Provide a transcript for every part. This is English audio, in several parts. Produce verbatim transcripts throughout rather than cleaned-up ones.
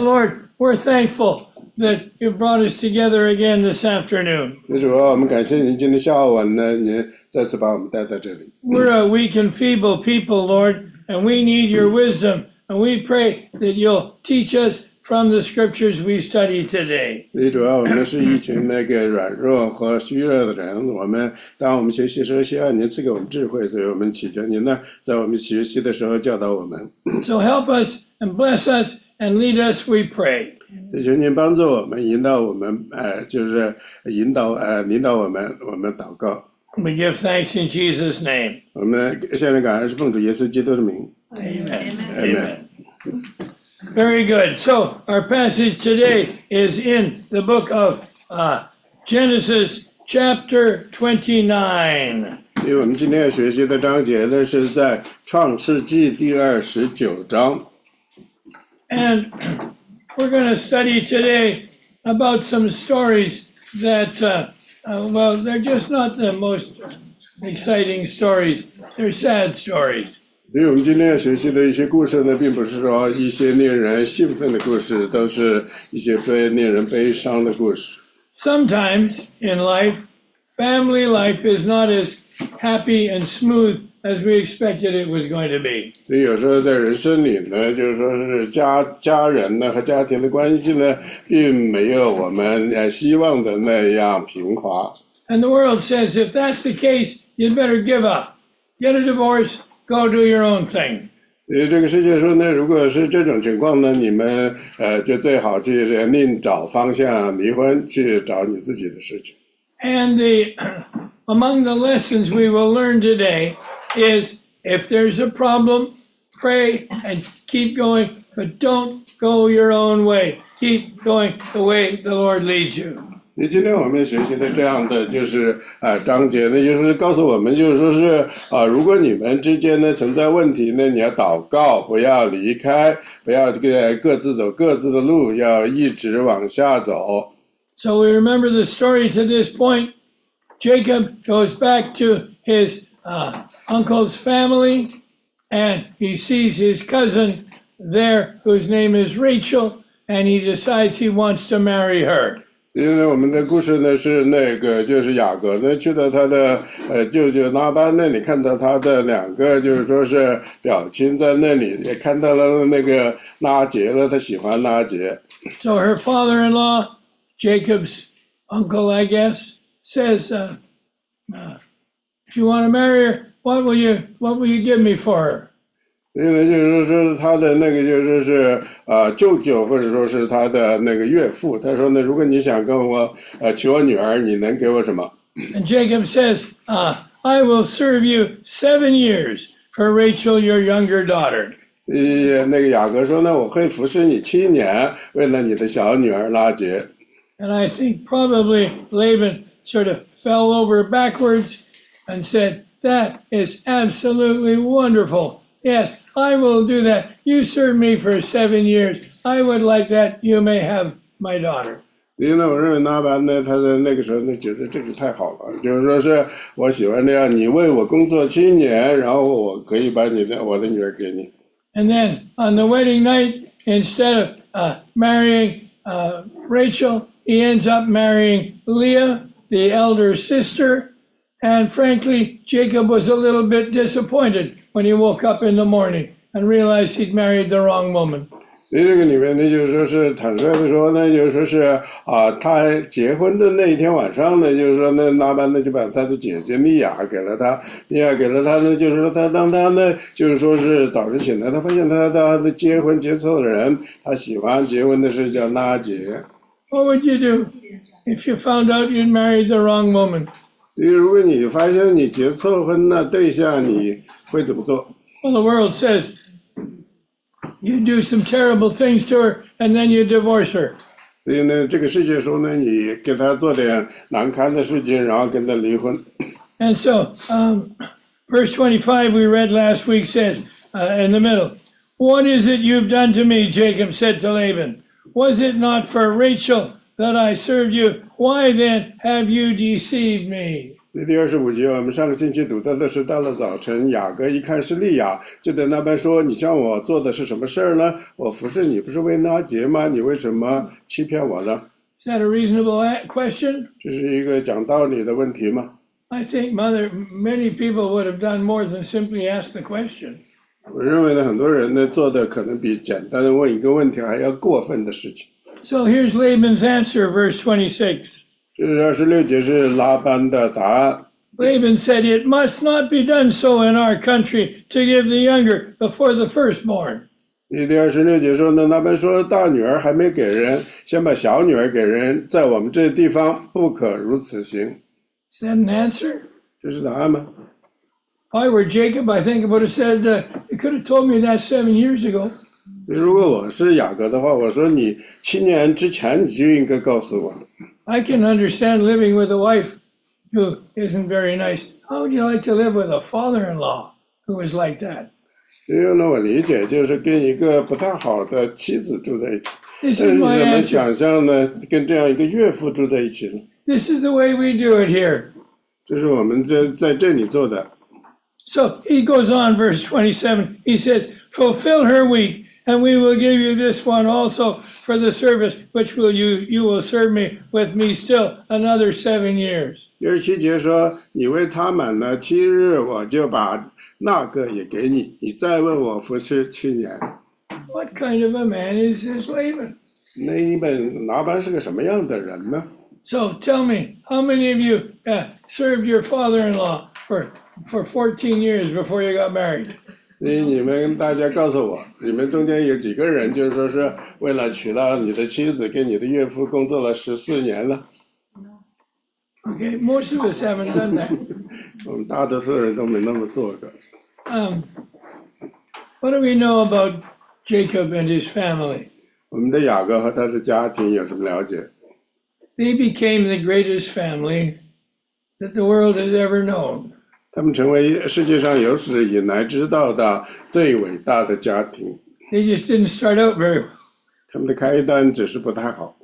Lord, we're thankful that you brought us together again this afternoon. 所以主啊，我们感谢您今天下午呢，您再次把我们带在这里。 We're a weak and feeble people, Lord, and we need your wisdom, and we pray that you'll teach us from the scriptures we study today. 所以主要我们是一群那个软弱和虚弱的人，我们当我们学习时候，希望您赐给我们智慧，所以我们祈求您呢，在我们学习的时候教导我们。 So help us and bless us and lead us, we pray. 所以求您帮助我们，引导我们，呃，就是引导呃引导我们，我们祷告。 We give thanks in Jesus' name. 我们现在感恩是奉主耶稣基督的名。 Amen. Amen. Very good. So our passage today is in the book of uh, Genesis chapter twenty-nine. 因为我们今天要学习的章节呢，是在创世纪第二十九章。 And we're going to study today about some stories that, uh, uh, well, they're just not the most exciting stories. They're sad stories. 所以我们今天要学习的一些故事呢，并不是说一些令人兴奋的故事，都是一些悲令人悲伤的故事。 Sometimes in life, family life is not as happy and smooth as we expected it was going to be. 所以有时候在人生里呢，就是说是家家人呢和家庭的关系呢，并没有我们呃希望的那样平滑。 And the world says if that's the case, you'd better give up, get a divorce, go do your own thing. 所以这个世界说呢，如果是这种情况呢，你们呃就最好去另找方向，离婚，去找你自己的事情。 And the among the lessons we will learn today is if there's a problem, pray and keep going, but don't go your own way. Keep going the way the Lord leads you. 因为今天我们学习的这样的就是啊章节呢，就是告诉我们，就是说是啊，如果你们之间呢存在问题呢，你要祷告，不要离开，不要这个各自走各自的路，要一直往下走。 So we remember the story to this point. Jacob goes back to his uh, uncle's family, and he sees his cousin there, whose name is Rachel, and he decides he wants to marry her. 因为我们的故事呢是那个就是雅各呢去到他的呃舅舅拉班那里，看到他的两个就是说是表亲在那里，也看到了那个拉结了，他喜欢拉结。 So her father-in-law, Jacob's uncle, I guess, says, uh, uh, "If you want to marry her, what will you what will you give me for her?" 因为就是说他的那个就是是呃舅舅或者说是他的那个岳父，他说呢，如果你想跟我呃娶我女儿，你能给我什么？ And Jacob says, uh, "I will serve you seven years for Rachel, your younger daughter." 所以那个雅各说呢，我会服侍你七年，为了你的小女儿拉结。 And I think probably Laban sort of fell over backwards and said, "That is absolutely wonderful. Yes, I will do that. You serve me for seven years. I would like that. You may have my daughter." 因为我认为拉班呢，他在那个时候呢觉得这个太好了，就是说是我喜欢这样，你为我工作七年，然后我可以把你的我的女儿给你。 And then on the wedding night, instead of uh, marrying uh, Rachel, he ends up marrying Leah, the elder sister. And frankly, Jacob was a little bit disappointed when he woke up in the morning and realized he'd married the wrong woman. 所以这个里面呢，就是说是坦率的说呢，就是说是啊，他结婚的那一天晚上呢，就是说呢，拉班呢就把他的姐姐利亚给了他，利亚给了他呢，就是说他当他呢，就是说是早晨醒来，他发现他他的结婚结错的人，他喜欢结婚的是叫拉结。 What would you do if you found out you'd married the wrong woman? 所以如果你发现你结错婚的对象，你会怎么做？ Well, the world says you do some terrible things to her and then you divorce her. 所以呢，这个世界说呢，你给他做点难堪的事情，然后跟他离婚。 And so, um, verse twenty-five we read last week says, uh, in the middle, "What is it you've done to me?" Jacob said to Laban. "Was it not for Rachel that I served you? Why then have you deceived me?" 第二十五节，我们上个星期读到的是，到了早晨，雅各一看是利亚，就对那班说：“你向我做的是什么事儿呢？我服侍你不是为那节吗？你为什么欺骗我呢？” Is that a reasonable question? 这是一个讲道理的问题吗？ I think mother, many people would have done more than simply ask the question. 我认为呢，很多人呢做的可能比简单的问一个问题还要过分的事情。 So here's Laban's answer, verse twenty-six. 这是二十六节是拉班的答案。 Laban said, "It must not be done so in our country to give the younger before the firstborn." 第二十六节说呢，拉班说大女儿还没给人，先把小女儿给人，在我们这地方不可如此行。 Is that an answer? 这是答案吗？ If I were Jacob, I think I would have said, uh, "You could have told me that seven years ago." 所以如果我是雅各的话，我说你七年之前你就应该告诉我。 I can understand living with a wife who isn't very nice. How would you like to live with a father-in-law who is like that? 所以呢，我理解就是跟一个不太好的妻子住在一起。 This 但是 is 你 my 怎么 answer. 想象呢？跟这样一个岳父住在一起呢？ This is the way we do it here. 这是我们这在这里做的。 So he goes on, verse twenty-seven. He says, "Fulfill her week, and we will give you this one also for the service which will you you will serve me with me still another seven years." 第二十七节说：“你为他满了七日，我就把那个也给你。你再为我服侍七年。” What kind of a man is this Laban? 那一本拿班是个什么样的人呢？ So tell me, how many of you uh, served your father-in-law for for fourteen years before you got married? 所以你们大家告诉我，你们中间有几个人就是说是为了娶到你的妻子，跟你的岳父工作了十四年了？ Okay, most of us haven't done that. 我们大多数人都没那么做过。 Um, what do we know about Jacob and his family? 我们的雅各和他的家庭有什么了解？ They became the greatest family that the world has ever known. 他们成为世界上有史以来知道的最伟大的家庭。 They just didn't start out very well. 他们的开端只是不太好。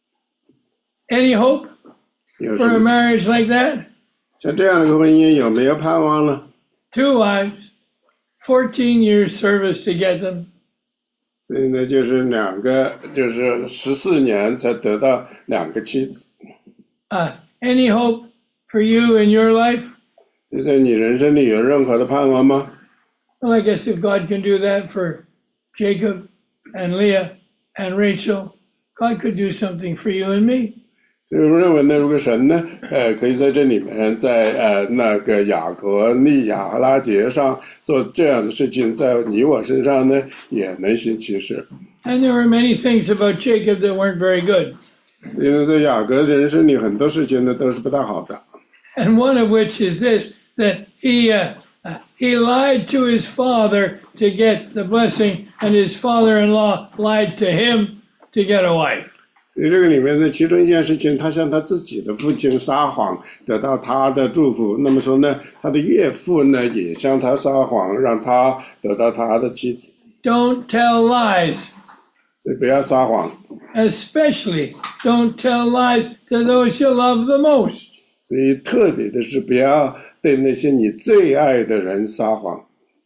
Any hope 有 for 什 a 么 marriage like that? 像这样的婚姻有没有盼望呢？ Two wives, fourteen years service to get them. 所以呢，就是两个，就是十四年才得到两个妻子。 Uh, any hope for you in your life? 这在你人生里有任何的盼望吗？ Well, I guess if God can do that for Jacob and Leah and Rachel, God could do something for you and me. 所以我认为呢，如果神呢，呃，可以在这里面，在呃那个雅各、利亚和拉结上做这样的事情，在你我身上呢，也能行其事。 And there were many things about Jacob that weren't very good. 因为在雅各人生里很多事情呢都是不大好的。 And one of which is this, that he, uh, uh, he lied to his father to get the blessing, and his father-in-law lied to him to get a wife. 所以这个里面的其中一件事情，他向他自己的父亲撒谎，得到他的祝福。那么说呢，他的岳父呢也向他撒谎，让他得到他的妻子。 Don't tell lies. 所以不要撒谎， Especially don't tell lies to those you love the most. 所以特别的是不要对那些你最爱的人撒谎。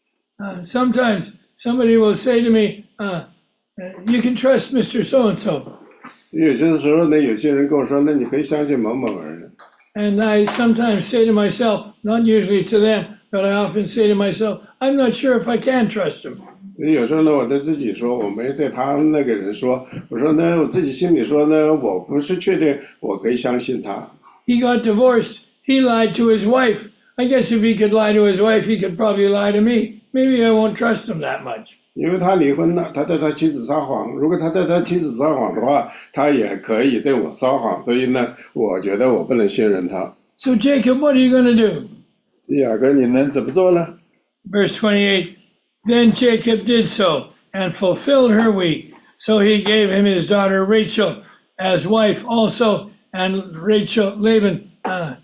Uh, sometimes somebody will say to me, uh, "You can trust Mister So-and-so." 有些时候呢，有些人跟我说，那你可以相信某某人。 And I sometimes say to myself, not usually to them, but I often say to myself, I'm not sure if I can trust him. 所以有时候呢，我对自己说，我没对他那个人说，我说呢，我自己心里说呢，我不是确定我可以相信他。 He got divorced. He lied to his wife. I guess if he could lie to his wife, he could probably lie to me. Maybe I won't trust him that much. 因为他离婚了，他对他妻子撒谎。如果他对他妻子撒谎的话，他也可以对我撒谎。所以呢，我觉得我不能信任他。 So Jacob, what are you going to do? 雅各，你能怎么做呢？ Verse twenty-eight, then Jacob did so and fulfilled her week. So he gave him his daughter Rachel as wife also, and Rachel, Laban, uh,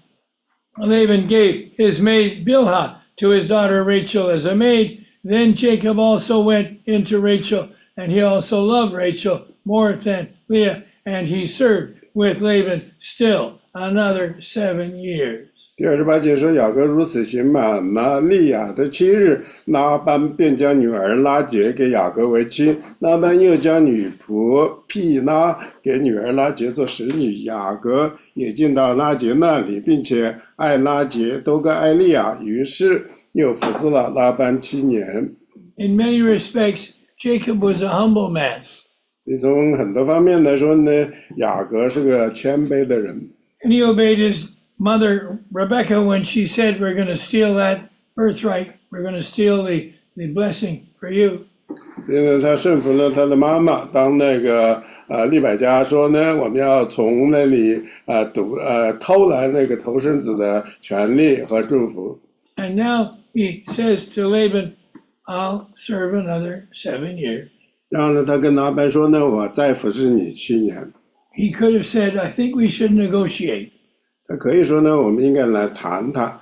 Laban gave his maid Bilhah to his daughter Rachel as a maid. Then Jacob also went into Rachel, and he also loved Rachel more than Leah, and he served with Laban still another seven years. 第二十八节说雅各如此行满了利亚的七日，拉班便将女儿拉结给雅各为妻，拉班又将女仆毗拉给女儿拉结做使女，雅各也进到拉结那里，并且爱拉结多过爱利亚，于是又服侍了拉班七年。 In many respects, Jacob was a humble man. 所以从很多方面来说呢，雅各是个谦卑的人。 And he obeyed his mother, Rebecca, when she said, we're going to steal that birthright. We're going to steal the, the blessing for you. 所以呢，他顺服了他的妈妈。当那个呃利百加说呢，我们要从那里呃赌呃偷来那个头生子的权利和祝福。 And now he says to Laban, I'll serve another seven years. 然后呢，他跟拉班说呢，我再服侍你七年。 He could have said, I think we should negotiate. 他可以说呢，我们应该来谈谈。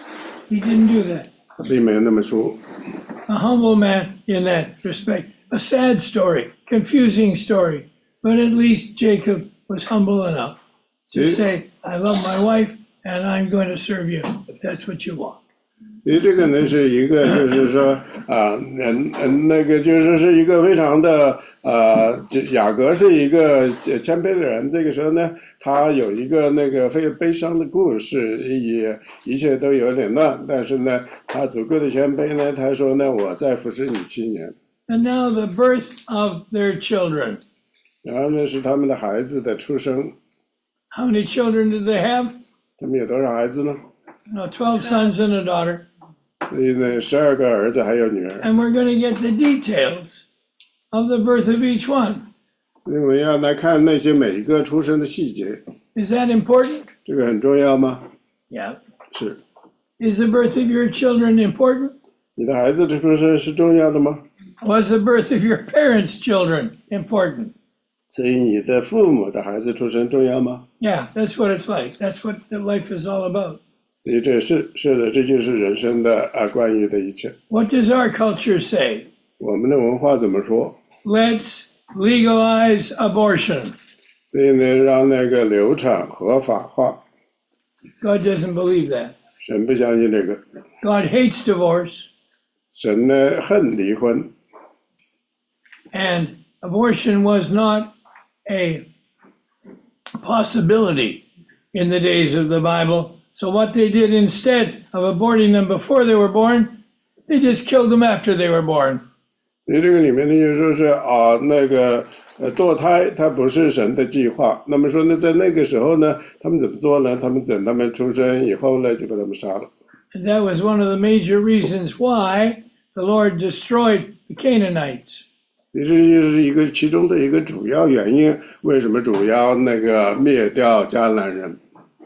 He didn't do that. 他并没有那么说。 A humble man in that respect. A sad story, confusing story, but at least Jacob was humble enough to say, I love my wife and I'm going to serve you if that's what you want. 所以这个呢是一个就是说啊嗯嗯那个就是是一个非常的呃雅各是一个谦卑的人，这个时候呢他有一个那个非常悲伤的故事，也一切都有点乱，但是呢他足够的谦卑呢，他说呢我再服侍你七年。 And now the birth of their children. 然后呢是他们的孩子的出生。 How many children did they have? 他们有多少孩子呢？ No, twelve sons and a daughter. 所以呢十二个儿子还有女儿。 And we're going to get the details of the birth of each one. 所以我们要来看那些每一个出生的细节。 Is that important? 这个很重要吗？ Yeah. 是。 Is the birth of your children important? 你的孩子的出生是重要的吗？ Was the birth of your parents' children important? 所以你的父母的孩子出生重要吗？ Yeah, that's what it's like. That's what the life is all about. 所以这是是的，这就是人生的啊关于的一切。 What does our culture say? 我们的文化怎么说？ Let's legalize abortion. 所以呢，让那个流产合法化。 God doesn't believe that. 神不相信这个， God hates divorce, 神呢恨离婚。 and abortion was not a possibility in the days of the Bible. So what they did instead of aborting them before they were born, they just killed them after they were born. 所以这个里面呢，就说是啊，那个呃堕胎它不是神的计划。那么说呢，在那个时候呢，他们怎么做呢？他们等他们出生以后呢，就把他们杀了。 And that was one of the major reasons why the Lord destroyed the Canaanites. 其实就是一个其中的一个主要原因，为什么主要那个灭掉迦南人？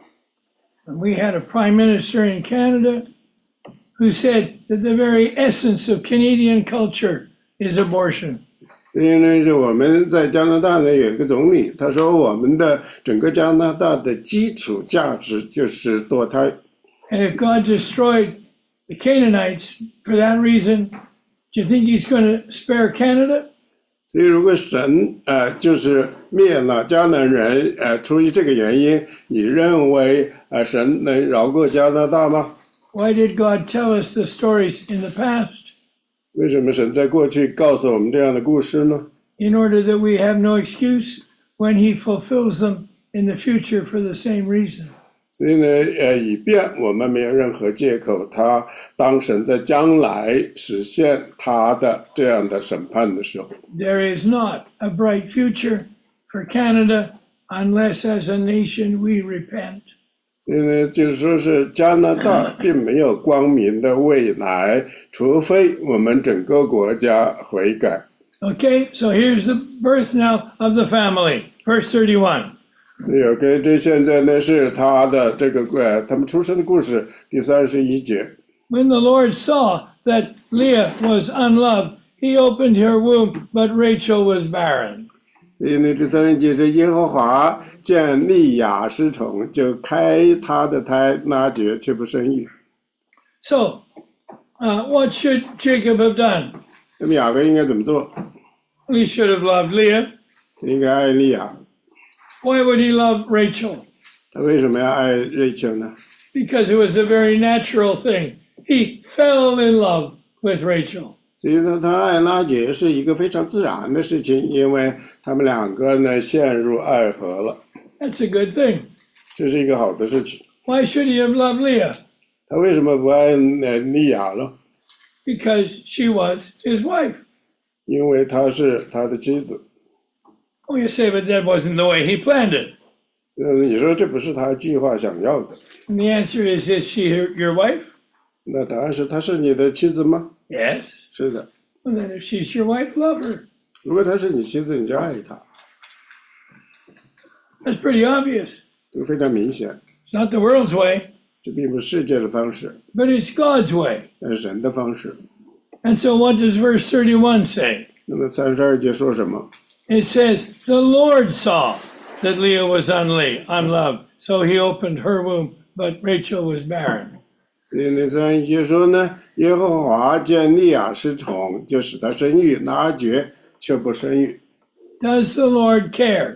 And we had a prime minister in Canada who said that the very essence of Canadian culture is abortion. 所以呢，就我们在加拿大呢有一个总理，他说我们的整个加拿大的基础价值就是堕胎。 And if God destroyed the Canaanites for that reason, do you think he's going to spare Canada? 所以如果神呃就是灭了迦南人呃出于这个原因，你认为呃神能饶过加拿大吗？ Why did God tell us the stories in the past? 为什么神在过去告诉我们这样的故事呢？ In order that we have no excuse when he fulfills them in the future for the same reason. 所以呢，呃，以便我们没有任何借口，他当神在将来实现他的这样的审判的时候， There is not a bright future for Canada unless as a nation we repent. 所以呢，就是说是加拿大并没有光明的未来，除非我们整个国家悔改。 Okay, so here's the birth now of the family. Verse thirty-one. 所以 OK， 这现在呢是他的这个呃他们出生的故事，第三十一节。 When the Lord saw that Leah was unloved, he opened her womb, but Rachel was barren. 所以呢，第三十节是耶和华见利亚失宠，就开他的胎，拉结却不生育。 So, uh, what should Jacob have done? 那么雅各应该怎么做？ He should have loved Leah. 应该爱利亚。 Why would he love Rachel? 他为什么要爱瑞秋呢？ because it was a very natural thing. He fell in love with Rachel. 所以呢，他爱拉结是一个非常自然的事情，因为他们两个呢陷入爱河了。 That's a good thing. 这是一个好的事情。 Why should he have loved Leah? 他为什么不爱呃利亚呢？ Because she was his wife. 因为她是他的妻子。 Oh, you say, but that wasn't the way he planned it. 嗯，你说这不是他计划想要的？ And the answer is, is she your wife? 那答案是她是你的妻子吗？ Yes. 是的。 Well, then if she's your wife, love her. 如果她是你妻子，你就爱她， That's pretty obvious. 这个非常明显。 It's not the world's way, 这并不是世界的方式， but it's God's way. 那是神的方式。 And so what does verse thirty-one say? 那么三十二节说什么？ It says, the Lord saw that Leah was unle- unloved, so he opened her womb, but Rachel was barren. 所以那三十一节说呢，耶和华见利亚失宠，就使她生育，拿绝却不生育。 Does the Lord care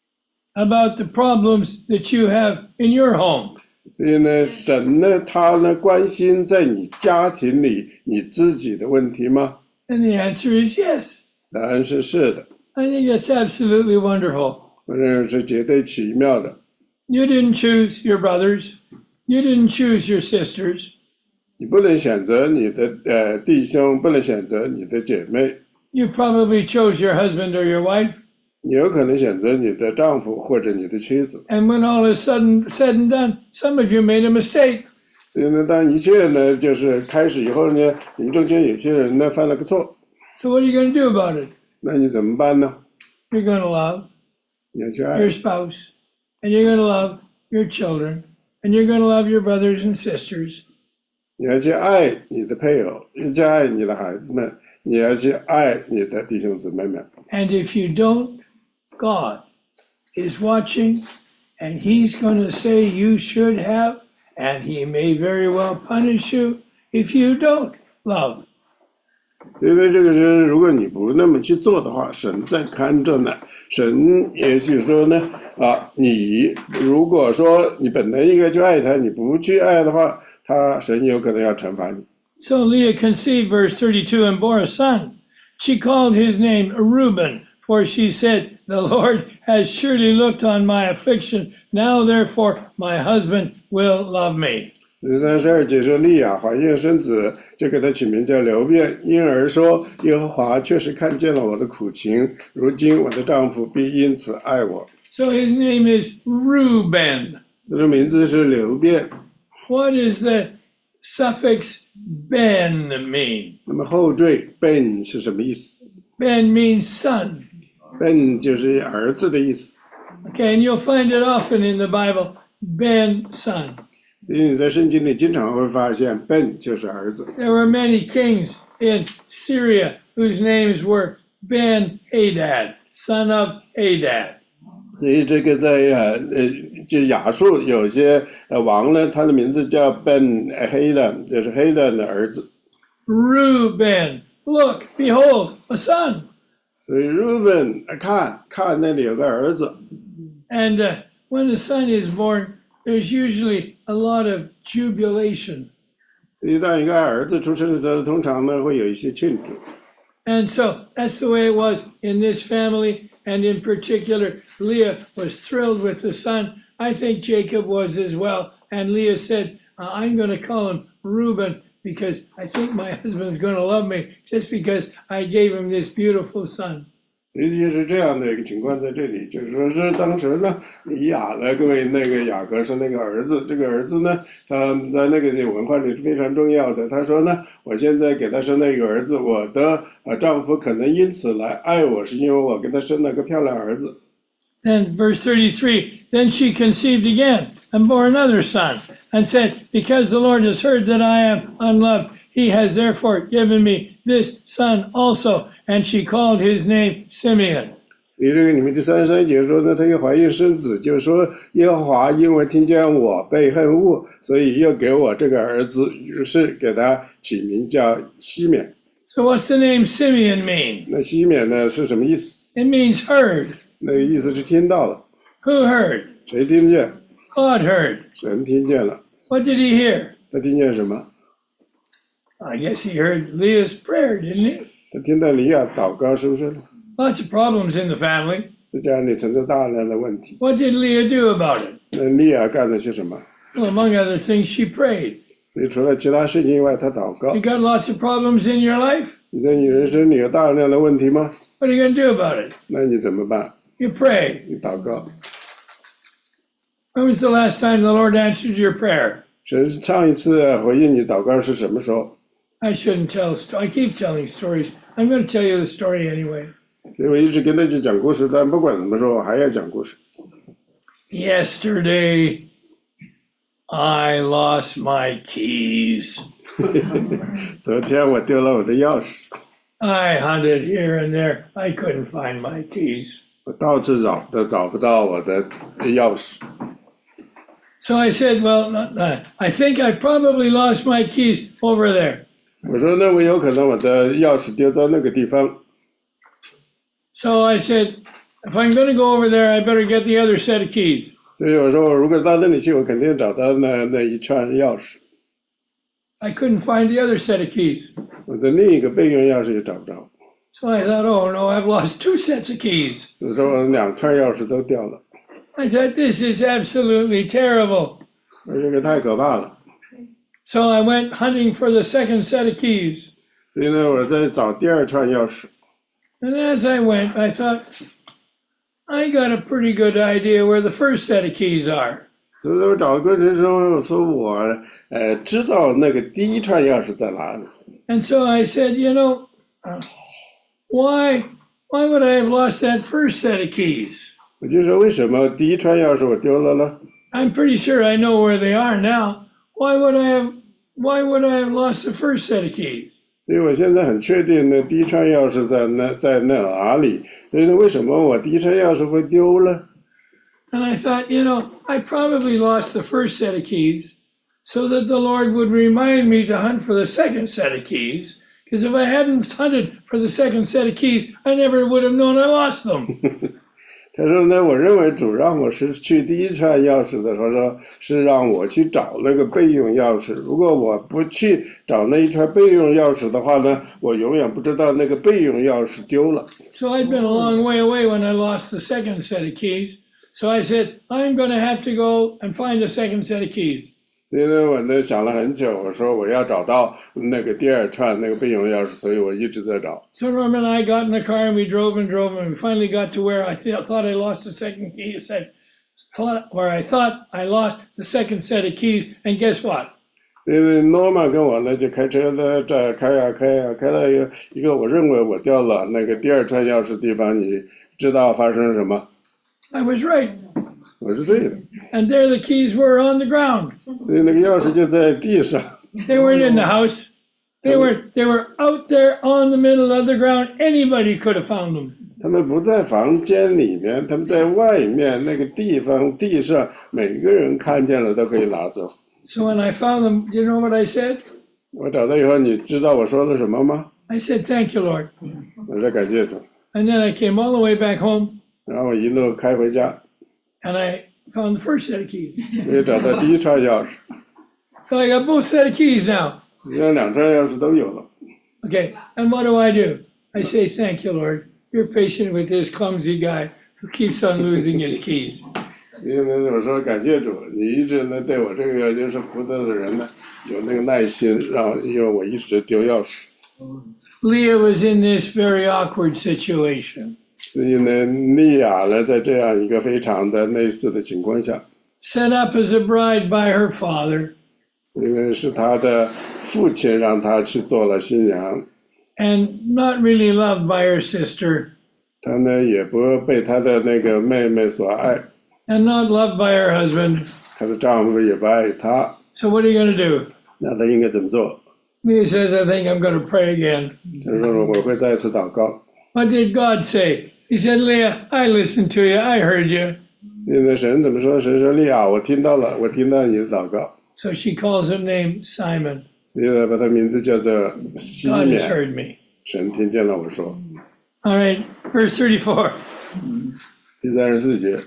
about the problems that you have in your home? 所以呢，神呢，他呢关心在你家庭里你自己的问题吗？ And the answer is yes. 答案是是的， I think that's absolutely wonderful. 我认为是绝对奇妙的。 You didn't choose your brothers. You didn't choose your sisters. 你不能选择你的呃弟兄，不能选择你的姐妹， You probably chose your husband or your wife. 你有可能选择你的丈夫或者你的妻子。 And when all is sudden, said and done, some of you made a mistake. 所以呢，当一切呢就是开始以后呢，你们中间有些人呢犯了个错， So what are you going to do about it? 那你怎么办呢？ You're going to love 你要去爱 your，spouse, and you're going to love your children, and you're going to love your brothers and sisters. 你要去爱你的配偶，你去爱你的孩子们，你要去爱你的弟兄姊妹们。 And if you don't, God is watching, and he's going to say you should have, and he may very well punish you if you don't love. 所以呢，这个是如果你不那么去做的话，神在看着呢。神也许说呢，啊，你如果说你本来应该去爱他，你不去爱的话，他神有可能要惩罚你。 So Leah conceived, verse thirty-two, and bore a son. She called his name Reuben, for she said, the Lord has surely looked on my affliction. Now therefore my husband will love me. 三十二节说，利亚怀孕生子，就给他起名叫流便，因而说，耶和华确实看见了我的苦情，如今我的丈夫必因此爱我。 So his name is Reuben. 他的名字是流便。 What does the suffix ben mean? 那么后缀 ben 是什么意思 Ben means son. ？ben 就是儿子的意思。 Okay, and you'll find it often in the Bible, Ben, son. 所以你在圣经里经常会发现 ben 就是儿子。 There were many kings in Syria whose names were Ben-Hadad, son of Hadad. 所以这个在呃呃，就亚述有些呃王呢，他的名字叫 ben Hadan， 就是 Hadan 的儿子。 Reuben, look, behold, a son. 所以 Reuben 看看那里有个儿子。 And uh, when a son is born, there's usually a lot of jubilation. 所以当一个儿子出生的时候，通常呢会有一些庆祝。 And so that's the way it was in this family. And in particular, Leah was thrilled with the son. I think Jacob was as well. And Leah said, uh, I'm going to call him Reuben because I think my husband's going to love me just because I gave him this beautiful son. 所以就是这样的一个情况在这里，就是说是当时呢，以雅呢，各位那个雅各是那个儿子，这个儿子呢，他在那个文化里是非常重要的。他说呢，我现在给他生了一个儿子，我的呃丈夫可能因此来爱我，是因为我给他生了个漂亮儿子。 Then verse thirty-three, then she conceived again and bore another son and said, because the Lord has heard that I am unloved, he has therefore given me this son also. And she called his name Simeon. 所以这个你们第三十三节说呢，她又怀孕生子，就说耶和华因为听见我被恨恶，所以又给我这个儿子，于是给他起名叫西缅。 So what's the name Simeon mean? 那西缅呢是什么意思？ It means heard. 那个意思是听到了， Who heard? 谁听见？ God heard. 神听见了。 What did he hear? 他听见什么？ I guess he heard Leah's prayer, didn't he? 他听到利亚祷告，是不是？ Lots of problems in the family. 这家里存在大量的问题。 What did Leah do about it? 那利亚干了些什么？ Well, among other things, she prayed. 所以除了其他事情以外，他祷告 You。got lots of problems in your life? 你在你人生里有大量的问题吗？ What are you going to do about it? 那你怎么办？ You pray. 你祷告。 When was the last time the Lord answered your prayer? 神上一次回应你祷告是什么时候？ I shouldn't tell. sto- I keep telling stories. I'm going to tell you the story anyway. 所以我一直跟大家讲故事，但不管怎么说，我还要讲故事。 Yesterday, I lost my keys. 昨天我丢了我的钥匙， I hunted here and there. I couldn't find my keys. 我到处找都找不到我的钥匙。 So I said, well, not, uh, I think I probably lost my keys over there. 我说那我有可能我的钥匙丢在那个地方， So I said, if I'm going to go over there, I better get the other set of keys. 所以我说我如果到那里去，我肯定找到那那一串钥匙， I couldn't find the other set of keys. 我的另一个备用钥匙也找不着。 So I thought, oh no, I've lost two sets of keys. 我说我两串钥匙都掉了， I thought, this is absolutely terrible. 我说这个太可怕了。 So I went hunting for the second set of keys. 所以呢，我在找第二串钥匙。 And as I went, I thought, I got a pretty good idea where the first set of keys are. 所以我找的过程中，我说我呃知道那个第一串钥匙在哪里。 And so I said, you know, uh, why, why would I have lost that first set of keys? 我就说为什么第一串钥匙我丢了呢？ I'm pretty sure I know where they are now. Why would I have, why would I have lost the first set of keys? 所以我现在很确定那第一串钥匙在那在那哪里。所以呢，为什么我第一串钥匙会丢了？ And I thought, you know, I probably lost the first set of keys so that the Lord would remind me to hunt for the second set of keys. Because if I hadn't hunted for the second set of keys, I never would have known I lost them. 他说呢，我认为主让我是去第一串钥匙的时候，说是让我去找那个备用钥匙。如果我不去找那一串备用钥匙的话呢，我永远不知道那个备用钥匙丢了。 So I'd been a long way away when I lost the second set of keys. So I said, I'm going to have to go and find the second set of keys. 所以呢，我呢想了很久，我说我要找到那个第二串那个备用钥匙，所以我一直在找。 So Norman and I got in the car and we drove and drove and we finally got to where I th- thought I lost the second key. Said, thought, where I thought I lost the second set of keys. And guess what? 所以呢，诺曼跟我呢就开车呢在开呀开呀，开到一个一个我认为我掉了那个第二串钥匙地方，你知道发生了什么？ I was right. 我是对的。 And there the keys were on the ground. 所以那个钥匙就在地上， They weren't in the house. They were they were out there on the middle of the ground. Anybody could have found them. 他们不在房间里面，他们在外面那个地方地上，每个人看见了都可以拿走。 So when I found them, you know what I said? 我找到以后，你知道我说了什么吗？ I said, thank you, Lord. 我说感谢主， And then I came all the way back home 然后我一路开回家， and I found the first set of keys. 我也找到第一串钥匙， So I got both set of keys now. 这两串钥匙都有了。 Okay, and what do I do? I say, thank you, Lord. You're patient with this clumsy guy who keeps on losing his keys. 因为我说感谢主，你一直呢对我这个就是福德的人呢有那个耐心，让因为我一直丢钥匙， Leah was in this very awkward situation. 所以呢，利亚呢在这样一个非常的类似的情况下， Set up as a bride by her father 所以呢是他的父亲让他去做了新娘， and not really loved by her sister 他呢也不被他的那个妹妹所爱， and not loved by her husband. 她的丈夫也不爱她， So what are you going to do? 那他应该怎么做？ Leah says, I think I'm going to pray again. 他说我会再次祷告。 What did God say? He said, Leah, I listened to you. I heard you. 现在神怎么说？神说利亚，我听到了，我听到你的祷告， So she calls him name Simon. 所以呢把他名字叫做西 God has 缅。 heard me. 神听见了我说， All right, verse thirty-four. 第三十四节，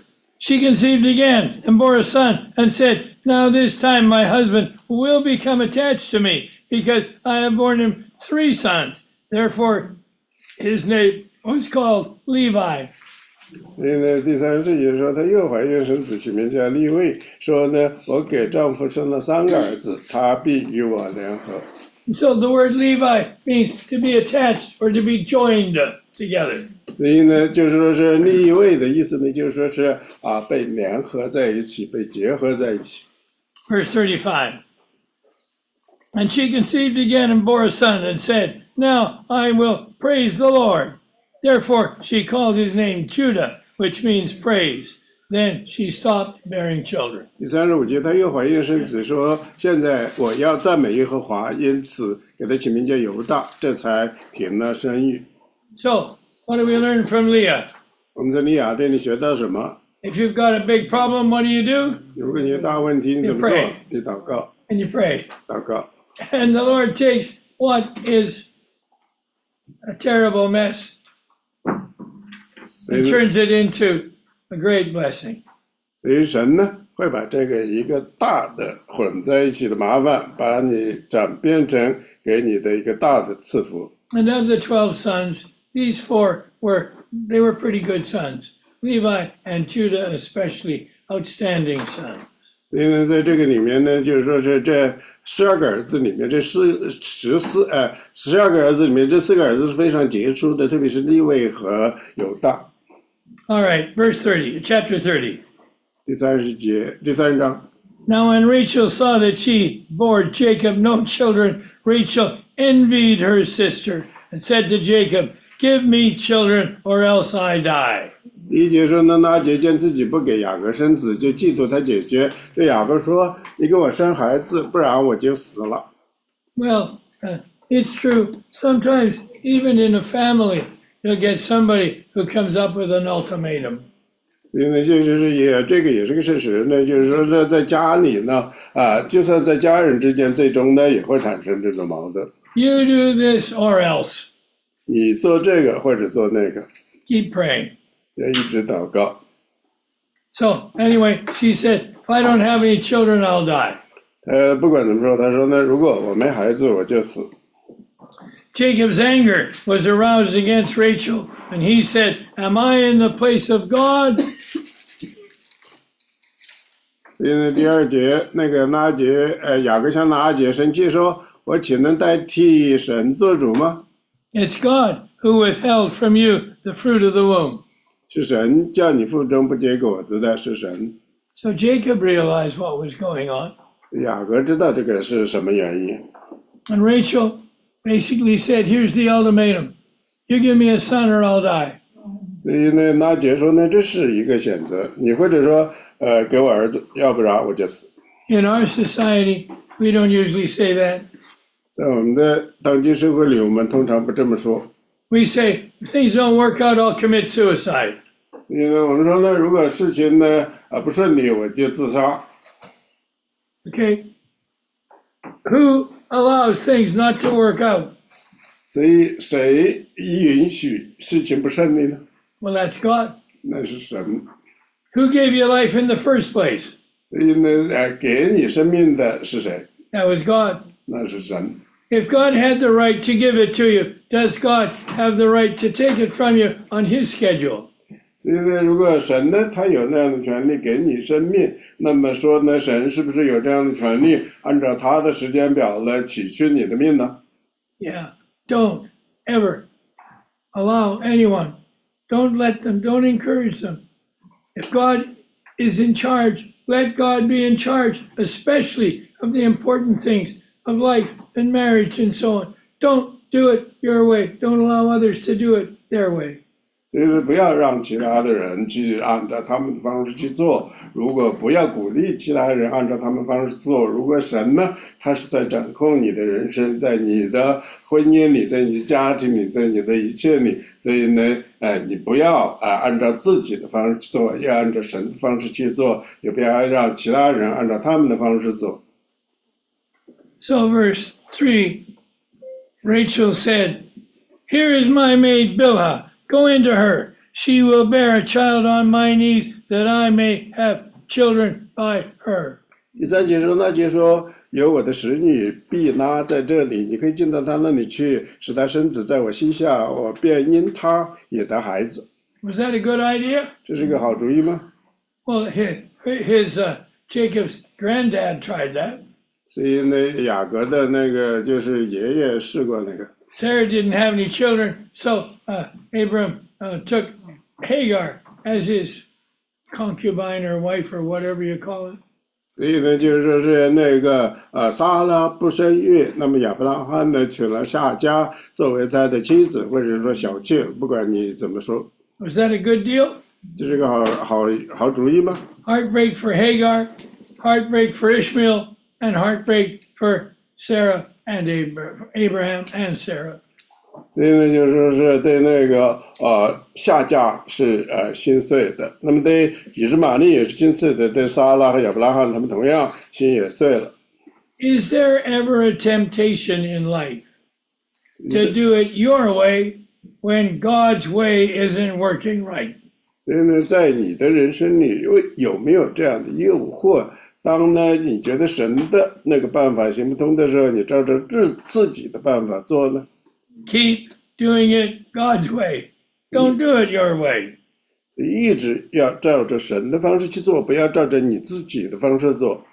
she conceived again and bore a son and said, now this time my husband will become attached to me because I have borne him three sons. Therefore, his name was called Levi. 所以呢，第三世纪说，她又怀孕生子，起名叫利未，说呢，我给丈夫生了三个儿子，他必与我联合。 So the word Levi means to be attached or to be joined together. 所以呢，就是说是利未的意思呢，就是说是啊，被联合在一起，被结合在一起。 Verse thirty-five. And she conceived again and bore a son and said, now I will praise the Lord. Therefore she called his name Judah, which means praise. Then she stopped bearing children. 第三十五节，她又怀孕生子，说现在我要赞美耶和华，因此给她起名叫犹大，这才停了生育。 So, what do we learn from Leah? 我们在利亚这里学到什么？ If you've got a big problem, what do you do? 如果你有大问题，你怎么做？你祷告， And you pray. 祷告。 And the Lord takes what is a terrible mess and turns it into a great blessing. 所以神呢，会把这个一个大的混在一起的麻烦，把你转变成给你的一个大的赐福。 And of the twelve sons, these four were, they were pretty good sons. Levi and Judah especially, outstanding sons. 所以呢，在这个里面呢，就是说是这十二个儿子里面，这四十四呃十二个儿子里面，这四个儿子是非常杰出的，特别是利未和犹大。 All right, verse thirty, chapter thirty. 第三十节，第三章。 Now when Rachel saw that she bore Jacob no children, Rachel envied her sister and said to Jacob, give me children or else I die. 第一节说呢，那姐见自己不给雅各生子，就嫉妒他姐姐，对雅各说：“你给我生孩子，不然我就死了。” Well, uh, it's true. Sometimes, even in a family, you'll get somebody who comes up with an ultimatum. 所以呢，就是也这个也是个事实呢，就是说在在家里呢，啊，就算在家人之间，最终呢也会产生这种矛盾。 You do this or else. 你做这个或者做那个， Keep praying. 要一直祷告。 So anyway, she said, if I don't have any children, I'll die. 他不管怎么说，他说呢，如果我没孩子，我就死。 Jacob's anger was aroused against Rachel, and he said, am I in the place of God? 所以呢，第二节那个拿节，呃，雅各向拿节生气说：“我岂能代替神做主吗？ It's God who withheld from you the fruit of the womb. 是神叫你腹中不结果子的，是神。” So Jacob realized what was going on. 雅各知道这个是什么原因。 And Rachel basically said, here's the ultimatum. You give me a son or I'll die. 所以呢，拿节说呢，这是一个选择，你或者说，呃，给我儿子，要不然我就死。 In our society, we don't usually say that. 在我们的当今社会里，我们通常不这么说。 We say, if things don't work out, I'll commit suicide. 所以呢，我们说呢，如果事情呢啊不顺利，我就自杀。 Okay? Who allows things not to work out? 所以谁允许事情不顺利呢？ Well, that's God. 那是神。 Who gave you life in the first place? 所以呢，呃，给你生命的是谁？ That was God. 那是神。 If God had the right to give it to you, does God have the right to take it from you on his schedule? 所以呢，如果神呢，他有那样的权利给你生命，那么说呢，神是不是有这样的权利，按照他的时间表来取去你的命呢？ Yeah. Don't ever allow anyone, don't let them, don't encourage them. If God is in charge, let God be in charge, especially of the important things of life and marriage and so on. Don't do it your way. Don't allow others to do it their way. 所以说不要让其他的人去按照他们的方式去做，如果不要鼓励其他人按照他们方式做，如果神呢，他是在掌控你的人生，在你的婚姻里，在你的家庭里，在你的一切里，所以呢，呃，你不要啊、呃、按照自己的方式去做，要按照神的方式去做，也不要让其他人按照他们的方式做。 So verse three, Rachel said, here is my maid Bilhah. Go into her, she will bear a child on my knees, that I may have children by her. 第三节说，那就说有我的使女毕拉在这里，你可以进到她那里去，使她生子在我膝下，我便因她也得孩子。 Was that a good idea? 这是个好主意吗？ Well, his, his uh, Jacob's granddad tried that. 所以呢，雅各的那个就是爷爷试过那个。 Sarah didn't have any children, so uh, Abram uh, took Hagar as his concubine or wife or whatever you call it. 所以呢，就是说是那个呃，撒拉不生育，那么亚伯拉罕呢娶了夏家作为他的妻子，或者说小妾，不管你怎么说。 Was that a good deal? 这是个好好好主意吗？ Heartbreak for Hagar, heartbreak for Ishmael, and heartbreak for Sarah and Abraham and Sarah. 所以呢，就是说是对那个呃夏家是呃心碎的，那么对以实玛利也是心碎的，对撒拉和亚伯拉罕他们同样心也碎了。 Is there ever a temptation in life to do it your way when God's way isn't working right? 所以呢，在你的人生里，有有没有这样的诱惑？当呢你觉得神的那个办法行不通的时候，你照着自自己的办法做呢？ Keep doing it God's way. Don't do it your way. 所以一直要照着神的方式去做，不要照着你自己的方式做。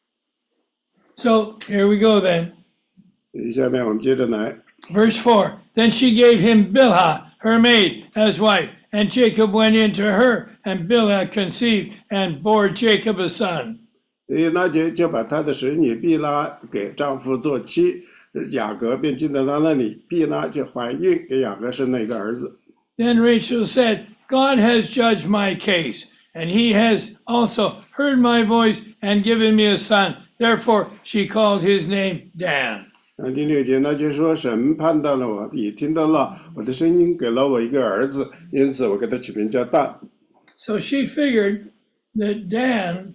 So here we go then. 所以下面我们接着来。 Verse four. Then she gave him Bilhah, her maid, as wife, and Jacob went in to her, and Bilhah conceived and bore Jacob a son. 所以那就就把他的使女毕拉给丈夫做妻，雅各便进到他那里，毕拉就怀孕，给雅各生了一个儿子。 Then Rachel said, God has judged my case, and he has also heard my voice and given me a son. Therefore she called his name Dan. 那第六节呢，就说神判断了我，也听到了我的声音，给了我一个儿子，因此我给他起名叫但。 So she figured that Dan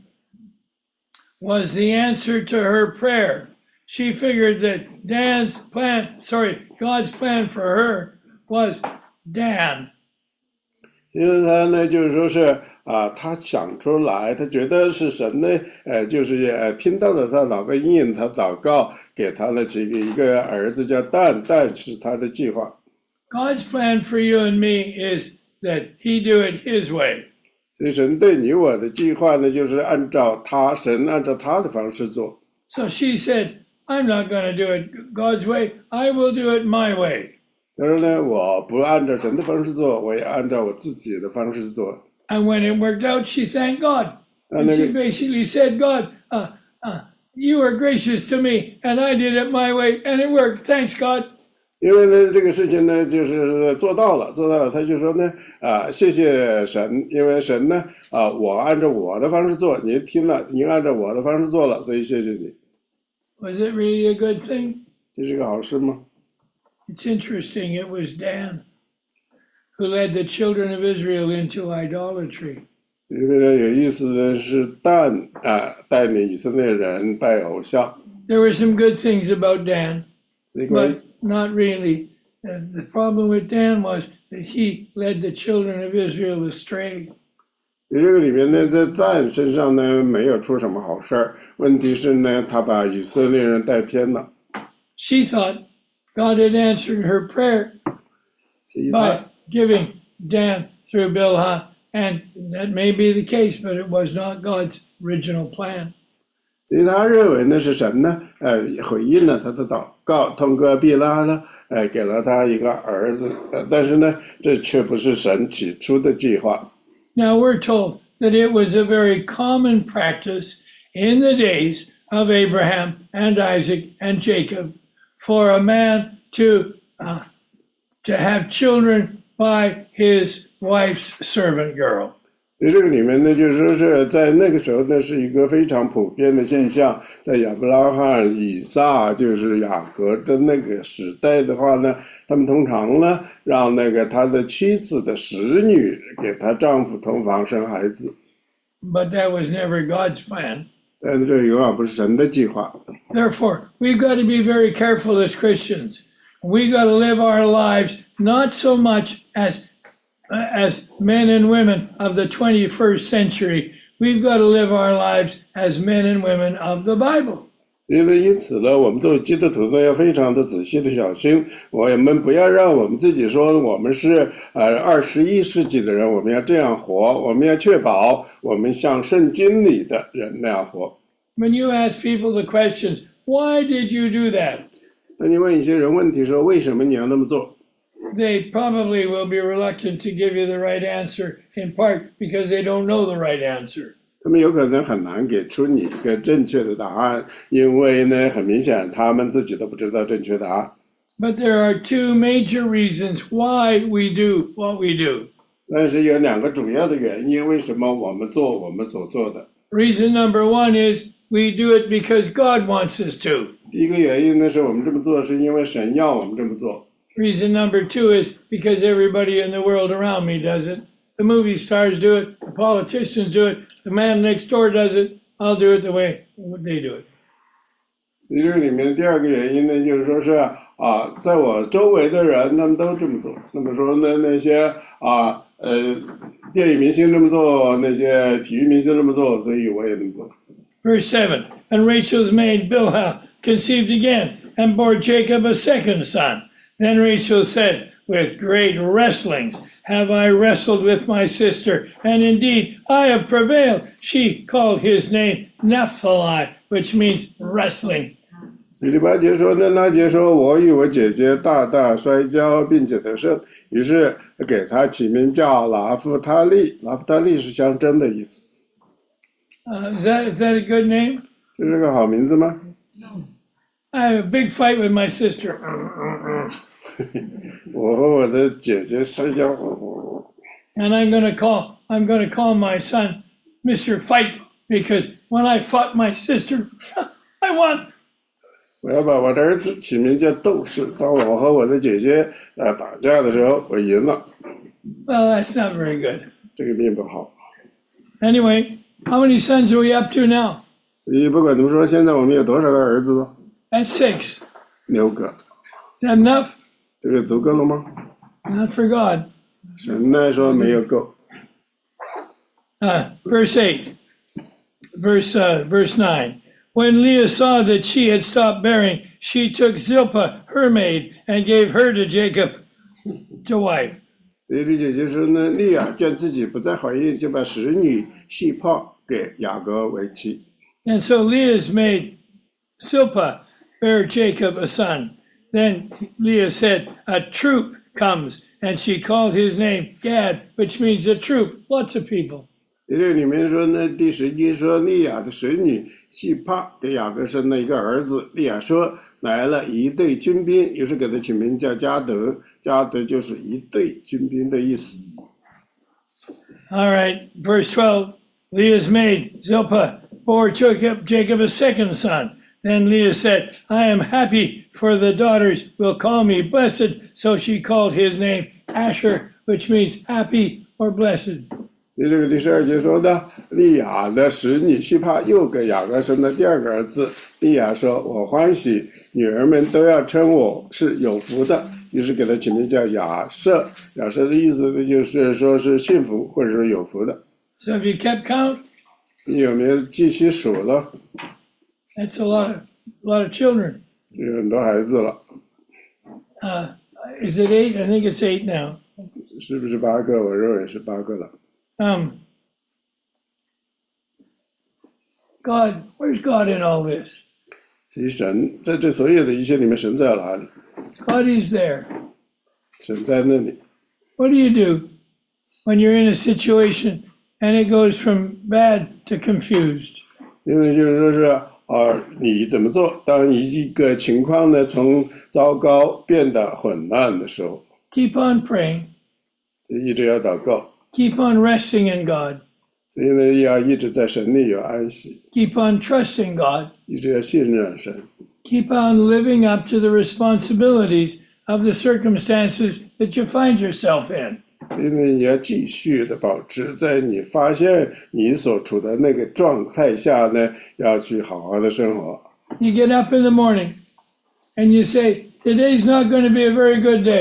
was the answer to her prayer. She figured that Dan's plan, sorry, God's plan for her was Dan. 因为他呢，就是说是啊，他想出来，他觉得是神呢，呃，就是呃，听到了他祷告应允他祷告，给他了这个一个儿子叫但，但是他的计划。 God's plan for you and me is that he do it his way. 所以神对你我的计划呢，就是按照他神按照他的方式做。 So she said, I'm not going to do it God's way. I will do it my way. 他说呢，我不按照神的方式做，我也按照我自己的方式做。 And when it worked out, she thanked God. And And she then- basically said, God, uh, uh, you are gracious to me, and I did it my way, and it worked. Thanks, God. 因为呢，这个事情呢，就是做到了，做到了，他就说呢，啊，谢谢神，因为神呢，啊，我按照我的方式做，您听了，您按照我的方式做了，所以谢谢你。 Was it really a good thing? 这是个好事吗？ It's interesting. It was Dan who led the children of Israel into idolatry. 非常有意思的是，但啊，带领以色列人拜偶像， There were some good things about Dan, 这个 but not really. Uh, the problem with Dan was that he led the children of Israel astray. 在这个里面呢，在但身上呢没有出什么好事儿，问题是呢，他把以色列人带偏了。 She thought God had answered her prayer 所以 by 他 giving Dan through Bilhah, and that may be the case, but it was not God's original plan. 所以他认为呢是神呢，呃，回应了他的祷告，通过毕拉呢，呃，给了他一个儿子，呃，但是呢，这却不是神起初的计划。 Now we're told that it was a very common practice in the days of Abraham and Isaac and Jacob for a man to uh, to have children by his wife's servant girl. 所以这个里面呢，就是说是在那个时候呢，是一个非常普遍的现象。在亚伯拉罕、以撒，就是雅各的那个时代的话呢，他们通常呢，让那个他的妻子的使女给他丈夫同房生孩子， But that was never God's plan. 但是这永远不是神的计划。 Therefore, we've got to be very careful as Christians. We've got to live our lives not so much as as men and women of the twenty-first century, we've got to live our lives as men and women of the Bible. 所以呢，因此呢，我们作为基督徒呢，要非常的仔细的小心，我们不要让我们自己说我们是呃二十一世纪的人，我们要这样活，我们要确保我们像圣经里的人那样活。 When you ask people the questions, why did you do that? 当你问一些人问题说为什么你要那么做， They probably will be reluctant to give you the right answer, in part because they don't know the right answer. 他们有可能很难给出你一个正确的答案，因为呢，很明显他们自己都不知道正确答案。 But there are two major reasons why we do what we do. 但是有两个主要的原因，为什么我们做我们所做的。 Reason number one is we do it because God wants us to. 第一个原因呢，是我们这么做是因为神要我们这么做。 Reason number two is because everybody in the world around me does it. The movie stars do it, the politicians do it, the man next door does it, I'll do it the way they do it. 这个里面第二个原因呢，就是说是啊，在我周围的人他们都这么做。那么说呢，那些啊呃电影明星这么做，那些体育明星这么做，所以我也这么做。 Verse seven, and Rachel's maid Bilhah conceived again and bore Jacob a second son. Then Rachel said, with great wrestlings have I wrestled with my sister, and indeed I have prevailed. She called his name Naphtali, which means wrestling. 第八节说呢，那节说我与我姐姐大大摔跤，并且得胜，于是给他起名叫拿弗他利。拿弗他利是象征的意思。 Uh, is that is that a good name? 这是个好名字吗？ I have a big fight with my sister. 我和我的姐姐摔跤。 And I'm going to call I'm going to call my son Mister Fight, because when I fought my sister, I won. 我要把我的儿子起名叫斗士。当我和我的姐姐呃打架的时候，我赢了。 Well, that's not very good. 这个并不好。 Anyway, how many sons are we up to now? 所以不管怎么说，现在我们有多少个儿子了？ That's six. 六个。 Is that enough? 这个足够了吗？ Not for God. 神来说没有够。 Uh, verse eight. Verse uh, verse nine. When Leah saw that she had stopped bearing, she took Zilpah, her maid, and gave her to Jacob to wife. 所以理解就是说呢，利亚见自己不再怀孕，就把使女细帕给雅各为妻。 And so Leah's maid Zilpah bare Jacob a son. Then Leah said, a troop comes, and she called his name Gad, which means a troop, lots of people. 这里面说呢，第十节说利亚的使女细帕给雅各生了一个儿子。利亚说来了一队军兵，于是给他起名叫加德。加德就是一队军兵的意思。 All right, verse twelve. Leah's maid Zilpah bore Jacob, Jacob a second son. Then Leah said, I am happy, for the daughters will call me blessed. So she called his name Asher, which means happy or blessed. 这个第十二节说的，利亚的使女细帕又给雅各生了第二个儿子。利亚说：“我欢喜，女儿们都要称我是有福的。”于是给他起名叫亚瑟。亚瑟的意思就是说是幸福或者说有福的。 So have you kept count? 你有没有记起数了？ That's a lot of, a lot of children. 有很多孩子了。 Uh, is it eight? I think it's eight now. 是不是八个？我认为是八个了。 Um, God, where's God in all this? 其实神在这所有的一切里面，神在哪里？ God is there. 神在那里。 What do you do when you're in a situation and it goes from bad to confused? 因为就是说是啊，你怎么做？当一个情况呢从糟糕变得混乱的时候， Keep on praying. 就一直要祷告。 Keep on resting in God. 所以呢，要一直在神里有安息， Keep on trusting God. 一直要信任神， Keep on living up to the responsibilities of the circumstances that you find yourself in. 所以呢，你要继续的保持在你发现你所处的那个状态下呢，要去好好的生活。 You get up in the morning and you say, today's not going to be a very good day.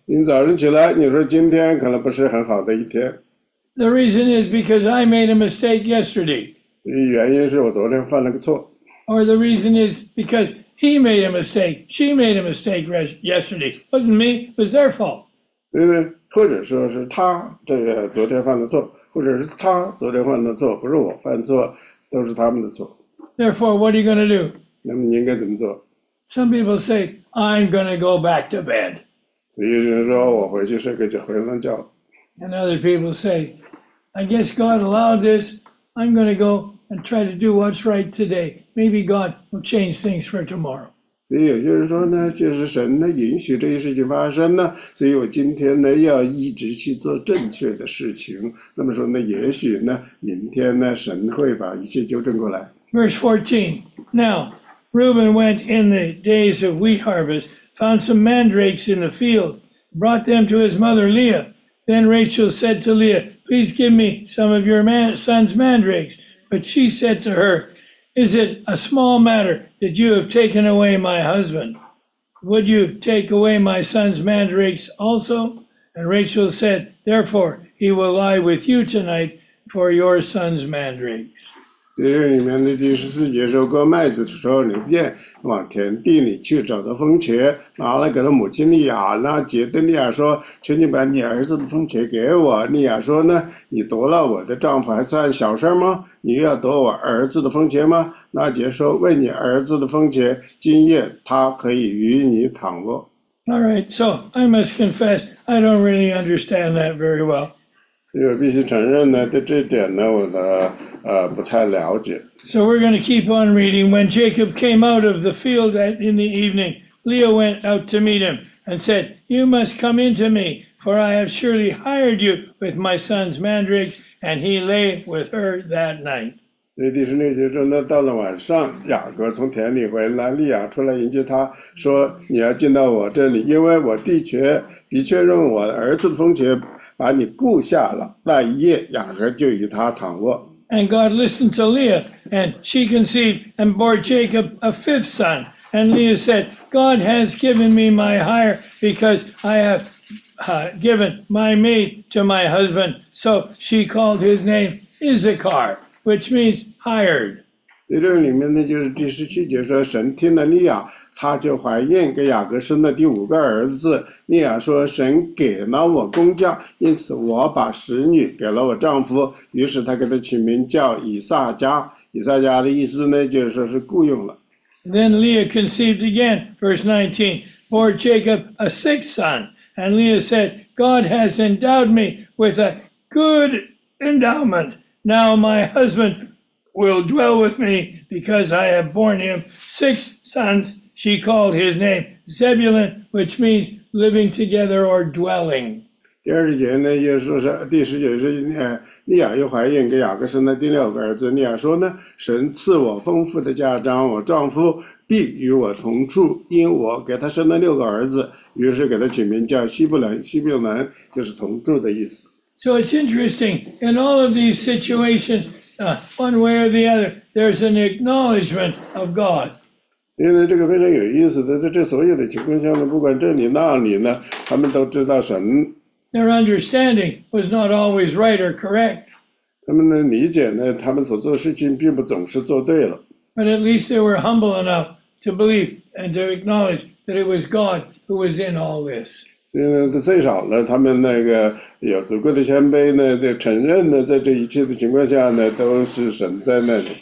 你早上起来，你说今天可能不是很好的一天。 The reason is because I made a mistake yesterday. 原因是我昨天犯了个错。 Or the reason is because he made a mistake, she made a mistake yesterday. It wasn't me, it was their fault. 嗯，或者说是他这个昨天犯的错，或者是他昨天犯的错，不是我犯错，都是他们的错。 Therefore, what are you going to do? 那么你应该怎么做？ Some people say, I'm going to go back to bed. 所以有人说我回去睡个觉，回上觉。 And other people say, I guess God allowed this. I'm going to go and try to do what's right today. Maybe God will change things for tomorrow. 所以有些人说呢，就是神呢允许这些事情发生呢，所以我今天呢要一直去做正确的事情。那么说呢，也许呢，明天呢，神会把一切纠正过来。 Verse fourteen. Now, Reuben went in the days of wheat harvest, found some mandrakes in the field, brought them to his mother Leah. Then Rachel said to Leah, please give me some of your man, son's mandrakes. But she said to her, is it a small matter that you have taken away my husband? Would you take away my son's mandrakes also? And Rachel said, therefore, he will lie with you tonight for your son's mandrakes. 这里面的第十四节收割麦子的时候，流便往田地里去，找到风茄，拿来给他母亲利亚。那杰对利亚说：“求你把你儿子的风茄给我。”利亚说呢：“你夺了我的丈夫还算小事吗？你要夺我儿子的风茄吗？”那杰说：“为你儿子的风茄，今夜他可以与你躺卧。” All right, so I must confess, I don't really understand that very well. 所以我必须承认呢，对这点呢，我呢，呃，不太了解。 So we're going to keep on reading. When Jacob came out of the field in the evening, Leah went out to meet him and said, you must come into me, for I have surely hired you with my son's mandrakes. And he lay with her that night. 所以第十六节说呢，到了晚上，雅各从田里回来，利亚出来迎接他，说：“你要进到我这里，因为我的确的确用我儿子的风茄把你雇下了。”那一夜，雅各就与他躺卧。 And God listened to Leah, and she conceived and bore Jacob a fifth son. And Leah said, God has given me my hire because I have uh, given my maid to my husband. So she called his name Issachar, which means hired. 在这里面呢，就是第十七节说，神听了利亚，他就怀孕，给雅各生了第五个儿子。利亚说，神给了我工价，因此我把使女给了我丈夫。于是他给他起名叫以撒迦。以撒迦的意思呢，就是说是雇佣了。 Then Leah conceived again, verse nineteen, bore Jacob a sixth son. And Leah said, God has endowed me with a good endowment. Now my husband will dwell with me because I have borne him six sons. She called his name Zebulun, which means living together or dwelling. 第二十节呢，也说是第十节是呃，利亚又怀孕，给雅各生了第六个儿子。利亚说呢，神赐我丰富的家章，我丈夫必与我同住，因我给他生了六个儿子。于是给他起名叫西布伦，西布伦就是同住的意思。 So it's interesting, in all of these situations, uh, one way or the other, there's an acknowledgement of God. 因为这个非常有意思的，在这所有的情况下呢，不管这里那里呢，他们都知道神。 Their understanding was not always right or correct. 他们的理解呢，他们所做的事情并不总是做对了。 But at least they were humble enough to believe and to acknowledge that it was God who was in all this. 所以呢，最少呢，他们那个有足够的谦卑呢，就承认呢，在这一切的情况下呢，都是神在那里。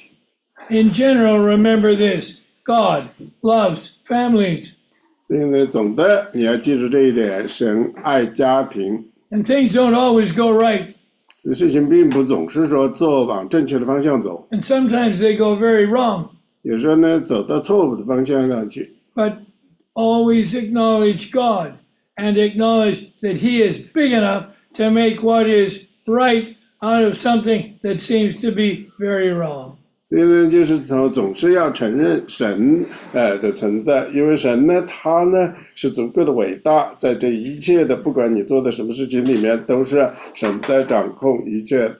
In general, remember this: God loves families. 所以呢，总的你要记住这一点，神爱家庭。 And things don't always go right. 这事情并不总是说做往正确的方向走。 And sometimes they go very wrong. 有时候呢，走到错误的方向上去。 But always acknowledge God and acknowledge that He is big enough to make what is right out of something that seems to be very wrong. 所以呢，就是总总是要承认神呃的存在，因为神呢，他呢是足够的伟大，在这一切的，不管你做的什么事情里面，都是神在掌控一切。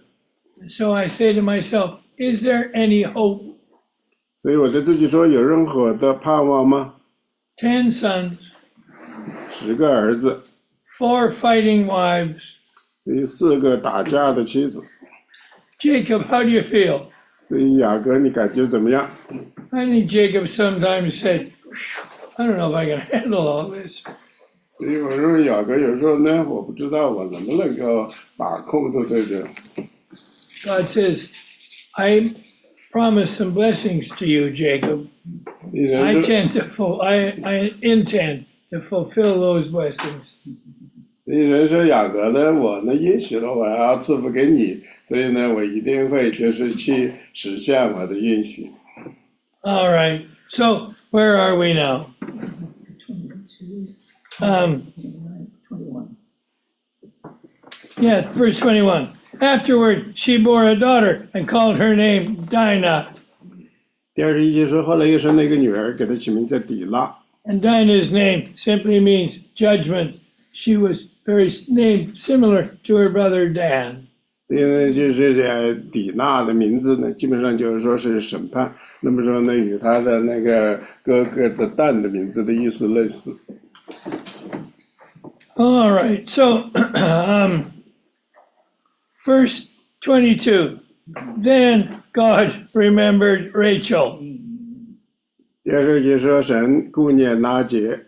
So I say to myself, is there any hope? 所以我对自己说，有任何的盼望吗？ Ten sons, 十个儿子 four fighting wives. 所以四个打架的妻子。 Jacob, how do you feel? 所以雅各，你感觉怎么样？ I think Jacob sometimes said, I don't know if I can handle all this. 所以我认为雅各有时候呢，我不知道我能不能够把控住这个。 God says, I promise some blessings to you, Jacob. I tend to full, I, I intend to fulfill those blessings. 所以神说雅各呢，我呢应许了我要赐福给你，所以呢，我一定会就是去实现我的应许。 All right. So where are we now? Um, yeah, verse twenty-one. Afterward, she bore a daughter and called her name Dinah. 第二十一节说，后来又生了一个女儿，给她起名叫底拉。 And Dinah's name simply means judgment. She was very named similar to her brother Dan. 因为就是呃底娜的名字呢，基本上就是说是审判，那么说呢，与他的那个哥哥的蛋的名字的意思类似。 All right. So, um, verse twenty-two. Then God remembered Rachel. 第二十节说神顾念拿结。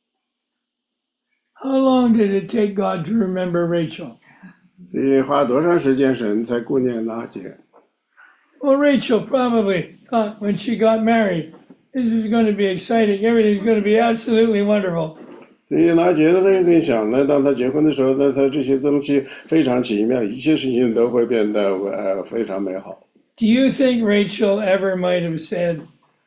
How long did it take God to remember Rachel? 所以花多长时间神才顾念拿结？ Well, Rachel probably thought when she got married, this is going to be exciting. Everything's going to be absolutely wonderful. 所以拿结的这个想呢，当他结婚的时候呢，他这些东西非常奇妙，一切事情都会变得呃非常美好。 Do you think Rachel ever might have said,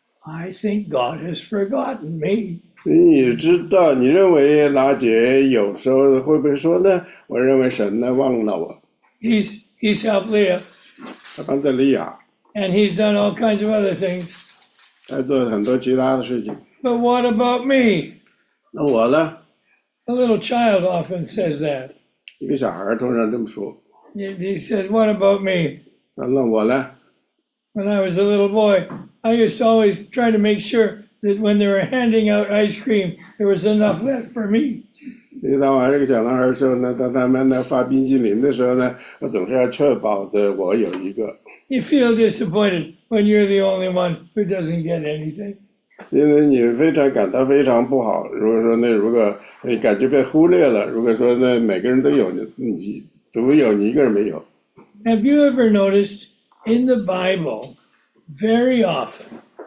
I think God has forgotten me? 所以你知道，你认为拿结有时候会不会说呢？我认为神呢忘了我， He's, he's helped Leah, 他帮着利亚， and he's done all kinds of other things. 在做很多其他的事情。 But what about me? 那我呢？ A little child often says that. 一个小孩通常这么说。 He he says, what about me? 那那我呢？ When I was a little boy, I used to always try to make sure that when they were handing out ice cream, there was enough left for me. 所以当我还是个小男孩的时候呢，当他们呢发冰激凌的时候呢，我总是要确保的我有一个。 You feel disappointed when you're the only one who doesn't get anything. 所以呢，你非常感到非常不好。如果说呢，如果你感觉被忽略了，如果说呢，每个人都有，你你独有你一个人没有。 Have you ever noticed in the Bible, very often,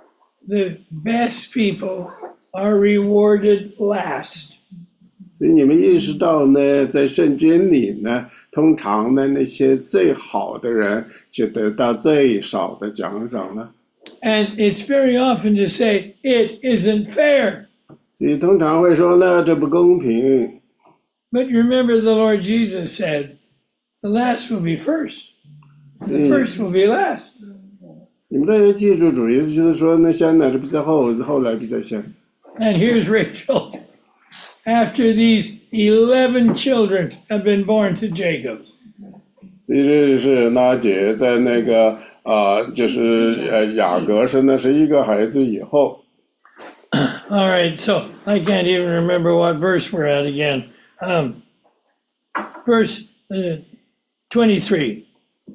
the best people are rewarded last? 所以你们意识到呢，在圣经里呢，通常呢那些最好的人就得到最少的奖赏了。 And it's very often to say, it isn't fair. 所以通常会说呢，这不公平。 But remember, the Lord Jesus said, the last will be first. The first will be last. 你们都要记住，主耶稣就是说，那先来的比较后，后来比较先。 And here's Rachel. After these eleven children have been born to Jacob. 所以这是拉结在那个啊、呃，就是呃雅各生的是一个孩子以后。 All right, so I can't even remember what verse we're at again. Um, verse uh, twenty-three.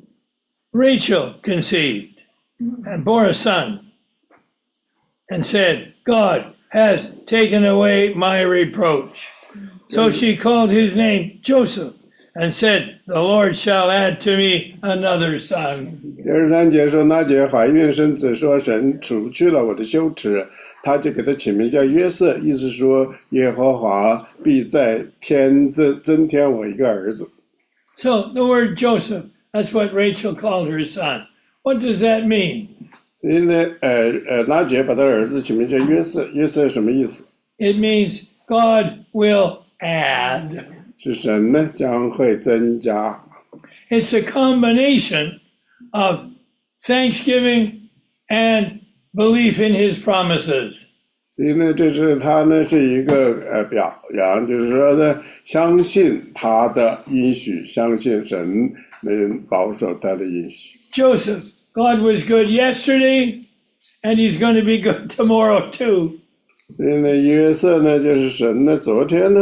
Rachel conceived and bore a son and said, God has taken away my reproach. So she called his name Joseph and said, the Lord shall add to me another son. 第二十三节说，那姐怀孕生子，说神除去了我的羞耻，他就给他起名叫约瑟，意思说耶和华必在天增增添我一个儿子。 So the word Joseph, that's what Rachel called her son. What does that mean? 所以呢，呃呃，拉结把他儿子起名叫约瑟，约瑟什么意思？ It means God will add. 是神呢将会增加。 It's a combination of thanksgiving and belief in his promises. 所以呢，这是他呢是一个呃表扬，就是说呢，相信他的应许，相信神能保守他的应许。 Joseph, God was good yesterday, and he's going to be good tomorrow too. 所以呢，约瑟呢就是神呢，昨天呢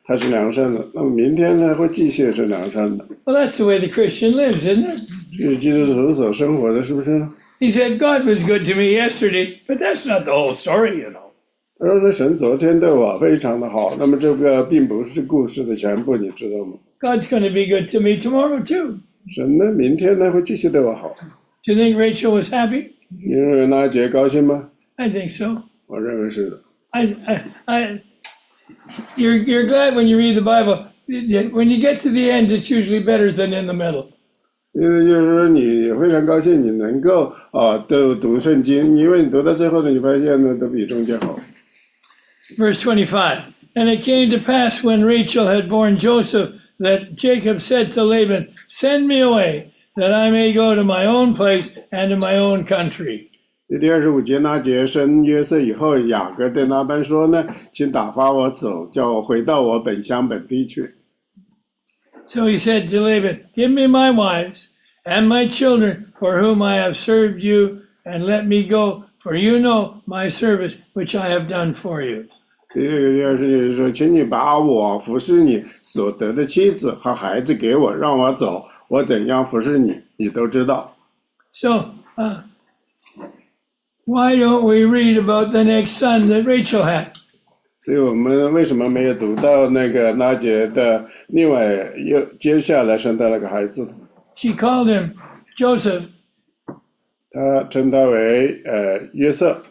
它是良善的，那么明天呢会继续是良善的。 Well, that's the way the Christian lives, isn't it? 这是基督徒所生活的，是不是呢？ He said, God was good to me yesterday, but that's not the whole story, you know. 他说呢，神昨天对我非常的好，那么这个并不是故事的全部，你知道吗？ God's going to be good to me tomorrow, too. 神呢，明天呢会继续对我好。 Do you think Rachel was happy? 你认为娜姐高兴吗？ I think so. 我认为是的。 I, I, I, you're, you're glad when you read the Bible. When you get to the end, it's usually better than in the middle. 因为就是说你非常高兴，你能够啊都读圣经，因为你读到最后呢，你发现呢都比中间好。 Verse twenty-five. And it came to pass when Rachel had borne Joseph that Jacob said to Laban, Send me away, that I may go to my own place and to my own country. 第二十五节，那节生约瑟以后，雅各对拉班说呢，请打发我走，叫我回到我本乡本地去。 So he said to Laban, Give me my wives and my children for whom I have served you, and let me go, for you know my service which I have done for you. 第二十节说，请你把我服侍你所得的妻子和孩子给我，让我走，我怎样服侍你，你都知道。 So, uh, why don't we read about the next son that Rachel had? 所以我们为什么没有读到那个娜姐的另外又接下来生的那个孩子？ She called him Joseph. 她称他为呃约瑟。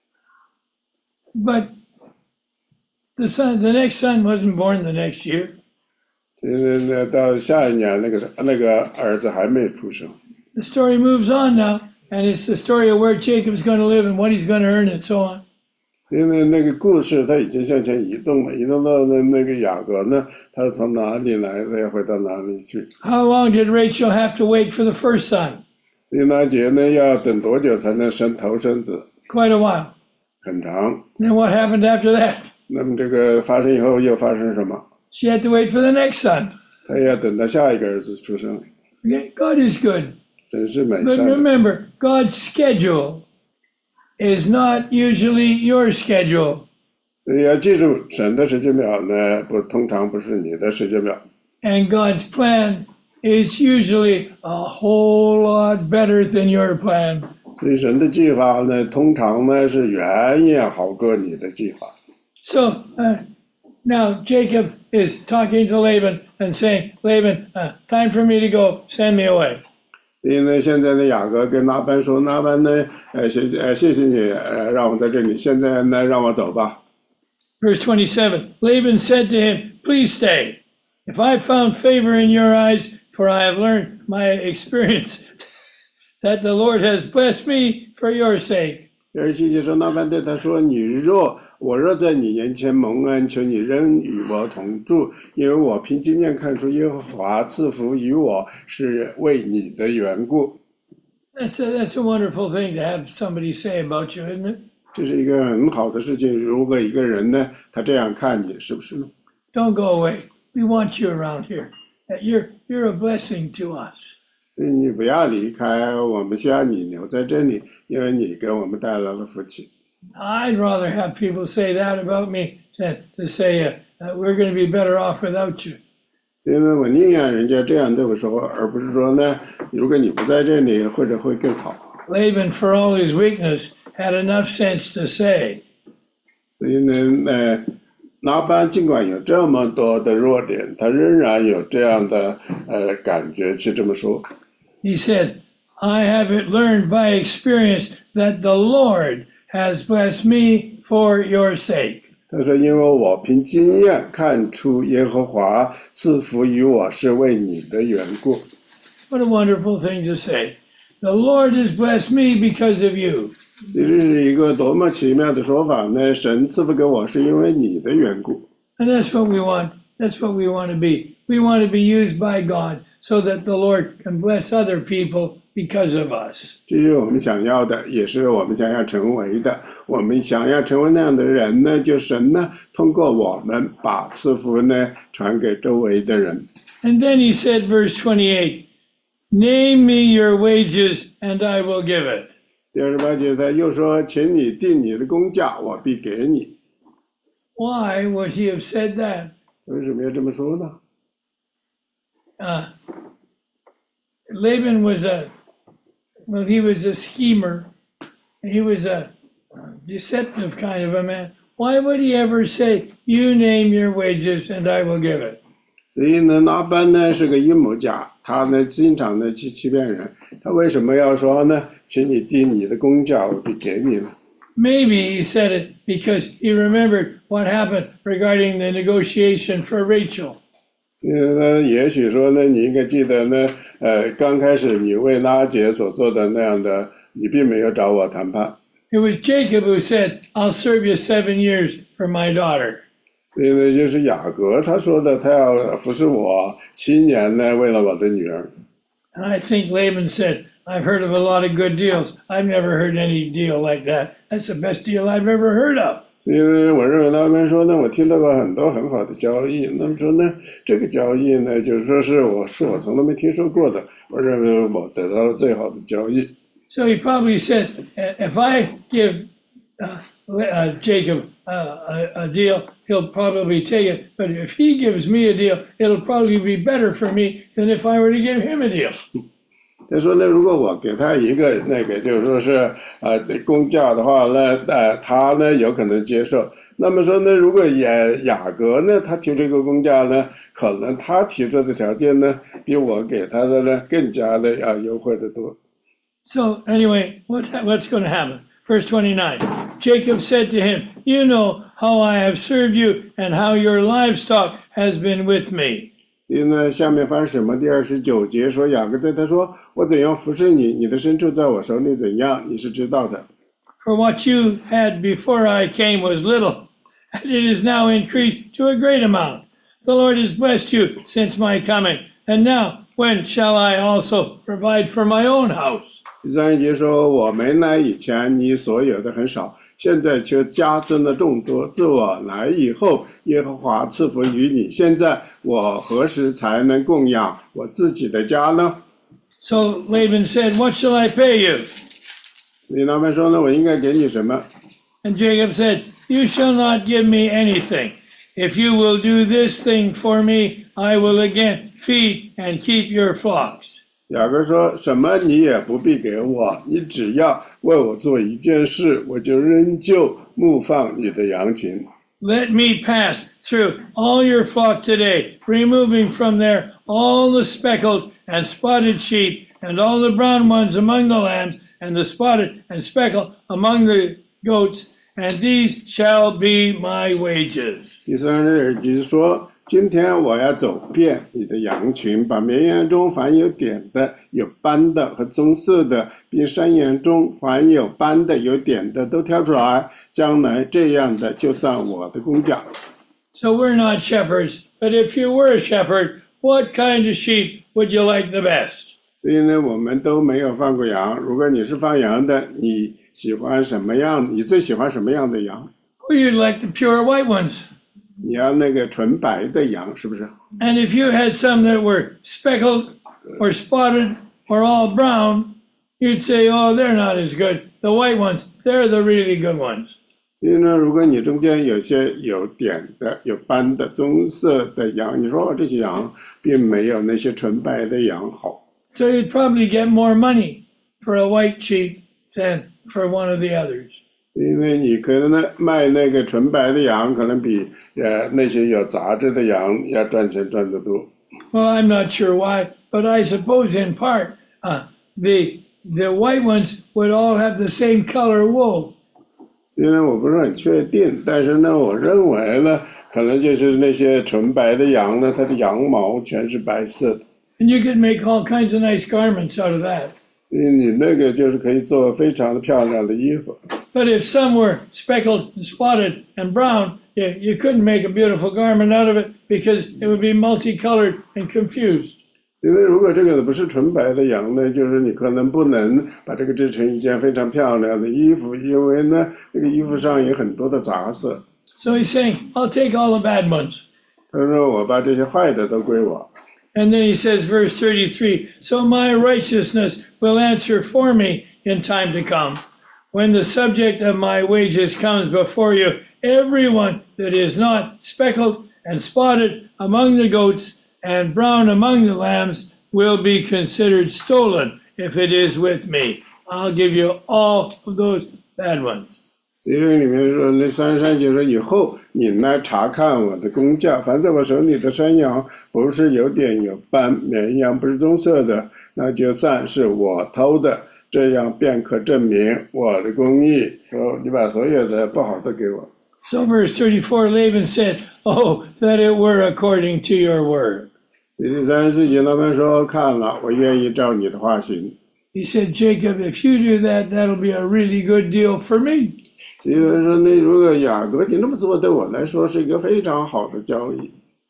But the son, the next son wasn't born the next year. 现在呢，到下一年那个那个儿子还没出生。 The story moves on now, and it's the story of where Jacob's going to live and what he's going to earn and so on. 因为那个故事他已经向前移动了，移动到那那个雅各呢，他是从哪里来，他要回到哪里去。 How long did Rachel have to wait for the first son? 所以娜姐呢，要等多久才能生头生子？ Quite a while. 很长。 Then what happened after that? 那么这个发生以后又发生什么？ She had to wait for the next son. 他要等到下一个儿子出生。 Okay? God is good. 真是美 But 善的。 remember, God's schedule is not usually your schedule. 所以要记住，神的时间表呢，不通常不是你的时间表。 And God's plan is usually a whole lot better than your plan. 所以神的计划呢，通常呢是远远好过你的计划。 So uh, now Jacob is talking to Laban and saying, Laban, uh, time for me to go, send me away. 因为现在呢，雅各跟拉班说，拉班呢，呃，谢谢，呃，谢谢你，呃，让我在这里，现在呢，让我走吧。 Verse twenty-seven, Laban said to him, Please stay. If I found favor in your eyes, for I have learned my experience that the Lord has blessed me for your sake. 二十七节说，拉班对他说：“你若我若在你眼前蒙恩，求你仍与我同住，因为我凭经验看出耶和华赐福于我，是为你的缘故。” That's a, that's a wonderful thing to have somebody say about you, isn't it? 这是一个很好的事情。如果一个人呢，他这样看你，是不是呢？ Don't go away. We want you around here. That You're, you're a blessing to us. 所以你不要离开，我们需要你留在这里，因为你给我们带来了福气。 I'd rather have people say that about me than to say uh, uh, we're going to be better off without you. 因为我宁愿人家这样对我说，而不是说呢，如果你不在这里，或者会更好。 Laban, for all his weakness, had enough sense to say, 所以呢，呃，拉班尽管有这么多的弱点，他仍然有这样的呃感觉去这么说。 he said, I have it learned by experience that the Lord has blessed me for your sake. 他说：“因为我凭经验看出耶和华赐福于我，是为你的缘故。” What a wonderful thing to say. The Lord has blessed me because of you. 这是一个多么奇妙的说法呢？神赐福给我，是因为你的缘故。 And that's what we want. That's what we want to be. We want to be used by God so that the Lord can bless other people because of us. 这是我们想要的，也是我们想要成为的。我们想要成为那样的人呢，就神呢，通过我们把赐福呢传给周围的人。 And then he said, verse twenty-eight, Name me your wages and I will give it. 第二十八节他又说：“请你定你的工价，我必给你。” Why would he have said that? 为什么要这么说呢？ Uh, Laban was a, well, he was a schemer. He was a deceptive kind of a man. Why would he ever say, you name your wages and I will give it? 所以呢，拿班呢是个阴谋家，他呢经常呢去欺骗人。他为什么要说呢？请你定你的工价，我给给你呢？ Maybe he said it because he remembered what happened regarding the negotiation for Rachel. 呃，也许说呢，你应该记得呢，呃，刚开始你为拉结所做的那样的，你并没有找我谈判。 It was Jacob who said, I'll serve you seven years for my daughter. 所以呢，就是雅各他说的，他要服侍我七年呢，为了我的女儿。 And I think Laban said, I've heard of a lot of good deals. I've never heard any deal like that. That's the best deal I've ever heard of. 所以呢，我认为他们说呢，我听到过很多很好的交易。那么说呢，这个交易呢，就是说是我是我从来没听说过的。我认为我得到了最好的交易。 So he probably says, if I give uh, uh, Jacob uh, a, a deal, he'll probably take it. But if he gives me a deal, it'll probably be better for me than if I were to give him a deal. 他说呢，如果我给他一个那个就是说是呃工价的话呢，呃他呢有可能接受。那么说呢，如果雅雅各呢，他提这个工价呢，可能他提出的条件呢，比我给他的呢更加的要优惠的多。 So anyway, what, what's going to happen? Verse twenty-nine, Jacob said to him, you know how I have served you and how your livestock has been with me. 所以呢，下面发生什么？第二十九节说，雅各对他说：“我怎样服侍你，你的牲畜在我手里怎样，你是知道的。 For what you had before I came was little, and it is now increased to a great amount. The Lord has blessed you since my coming, and now when shall I also provide for my own house?” 第三节说：“我没来以前，你所有的很少，现在却加增了众多。自我来以后，耶和华赐福于你。现在我何时才能供养我自己的家呢？” So Laban said, what shall I pay you? 所以他们说呢，我应该给你什么？ And Jacob said, you shall not give me anything. If you will do this thing for me, I will again feed and keep your flocks. 雅各说什么你也不必给我，你只要为我做一件事，我就仍旧牧放你的羊群。 Let me pass through all your flock today, removing from there all the speckled and spotted sheep, and all the brown ones among the lambs, and the spotted and speckled among the goats, and these shall be my wages. 第三日就是说，今天我要走遍你的羊群，把绵羊中凡有点的、有斑的和棕色的，并山羊中凡有斑的、有点的都挑出来，将来这样的就算我的工价。 So we're not shepherds, but if you were a shepherd, what kind of sheep would you like the best? 所以呢，我们都没有放过羊。如果你是放羊的，你喜欢什么样？你最喜欢什么样的羊？ Well, you'd like the pure white ones. 你要那个纯白的羊，是不是？ And if you had some that were speckled or spotted or all brown, you'd say, oh, they're not as good. The white ones, they're the really good ones. 所以呢，如果你中间有些有点的、有斑的、棕色的羊，你说哦，这些羊并没有那些纯白的羊好。 So you'd probably get more money for a white sheep than for one of the others. 因为你可能呢卖那个纯白的羊，可能比呃那些有杂质的羊要赚钱赚得多。 Well, I'm not sure why, but I suppose in part uh, the the white ones would all have the same color wool. 因为我不是很确定，但是呢，我认为呢，可能就是那些纯白的羊呢，它的羊毛全是白色的。 And you could make all kinds of nice garments out of that. 所以你那个就是可以做非常的漂亮的衣服。 But if some were speckled and spotted and brown, you, you couldn't make a beautiful garment out of it because it would be multicolored and confused. 因为如果这个不是纯白的羊呢，就是你可能不能把这个制成一件非常漂亮的衣服，因为呢，这个衣服上有很多的杂色。 So he's saying, I'll take all the bad ones. 他说我把这些坏的都归我。 And then he says, verse thirty-three, so my righteousness will answer for me in time to come. When the subject of my wages comes before you, everyone that is not speckled and spotted among the goats and brown among the lambs will be considered stolen if it is with me. I'll give you all of those bad ones. 所以这里面说，那三山就说以后你来查看我的工价，凡在我手里的山羊不是有点有斑，绵羊不是棕色的，那就算是我偷的，这样便可证明我的公义。说你把所有的不好的给我。 So verse thirty-four, Laban said, "Oh, that it were according to your word." 第三十四节，拉班说：“看了，我愿意照你的话行。” He said, "Jacob, if you do that, that'll be a really good deal for me." 所以说，那如果雅各你那么做，对我来说是一个非常好的交易。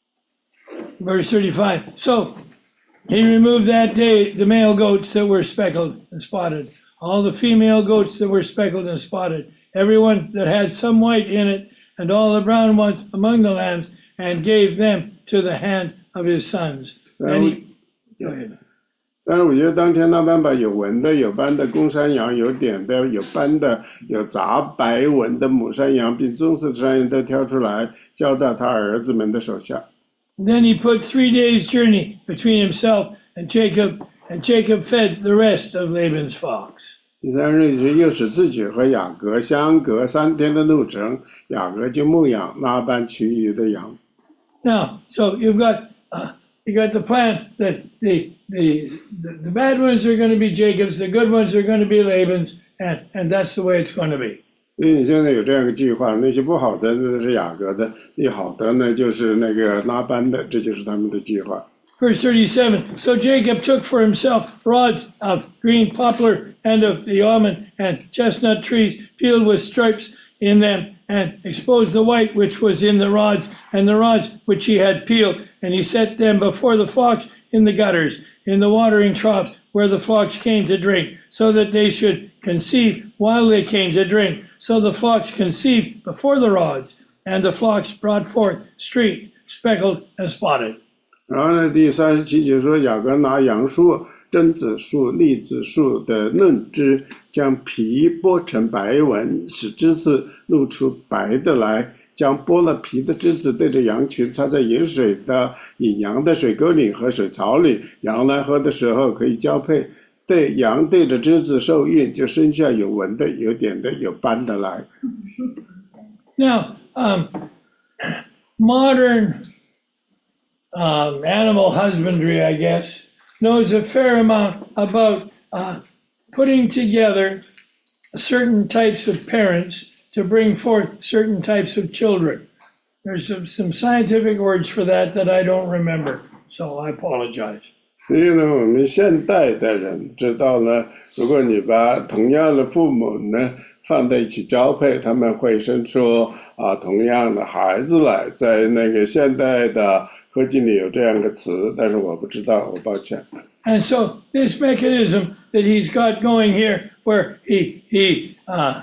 Verse thirty-five. So he removed that day the male goats that were speckled and spotted, all the female goats that were speckled and spotted, everyone that had some white in it, and all the brown ones among the lambs, and gave them to the hand of his sons. And he, go ahead. 三十五节，当天那班把有纹的、有斑的公山羊、有点的、有斑的、有杂白纹的母山羊，并棕色的山羊都挑出来，交到他儿子们的手下。 Then he put three days' journey between himself and Jacob, and Jacob fed the rest of Laban's flocks. 第三日是又使自己和雅各相隔三天的路程，雅各就牧养拉班其余的羊。 Now, so you've got uh, you got the plan that the the the, the bad ones are going to be Jacob's, the good ones are going to be Laban's, and and that's the way it's going to be. 因为你现在有这样一个计划，那些不好的那是雅各的，那好的呢就是那个拉班的，这就是他们的计划。 Verse thirty-seven, so Jacob took for himself rods of green poplar and of the almond and chestnut trees peeled with stripes in them, and exposed the white which was in the rods, and the rods which he had peeled, and he set them before the flocks in the gutters, in the watering troughs where the flocks came to drink, so that they should conceive while they came to drink. So the flocks conceived before the rods, and the flocks brought forth streaked, speckled, and spotted. 然后呢，第三十七节说，雅各拿杨树、榛子树、栗子树的嫩枝，将皮剥成白纹，使枝子露出白的来，将剥了皮的枝子对着羊群插在饮水的引羊的水沟里和水槽里，羊来喝的时候可以交配。对羊对着枝子受孕，就生下有纹的、有点的、有斑的来。 Now, um, modern um, animal husbandry, I guess, knows a fair amount about uh, putting together certain types of parents to bring forth certain types of children. There's some, some scientific words for that that I don't remember, so I apologize. 所以呢，我们现代的人知道呢，如果你把同样的父母呢放在一起交配，他们会生出啊同样的孩子来。在那个现代的科技里有这样一个词，但是我不知道，我抱歉。 And so this mechanism that he's got going here, where he he uh,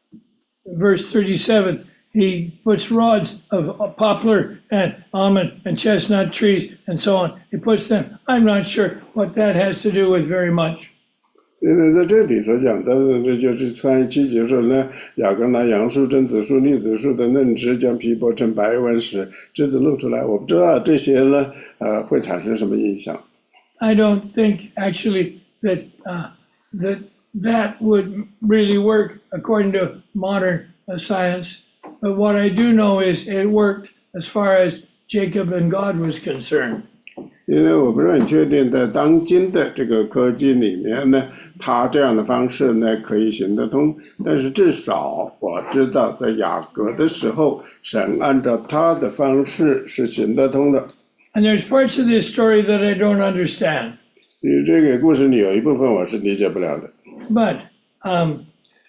verse thirty-seven, he puts rods of poplar and almond and chestnut trees and so on. He puts them. I'm not sure what that has to do with very much. 现在在这里所讲的，这就是三十七节说呢，雅各拿杨树、榛子树、栗子树的嫩枝，将皮剥成白纹时，枝子露出来。我不知道这些呢，呃，会产生什么影响。 I don't think actually that uh, that that would really work according to modern uh, science. But what I do know is it worked as far as Jacob and God was concerned. 因为我不是很确定，在当今的这个科技里面呢，他这样的方式呢可以行得通，但是至少我知道，在雅各的时候，神按照他的方式是行得通的。 And there's parts of this story that I don't understand. 所以这个故事里有一部分我是理解不了的。 But um,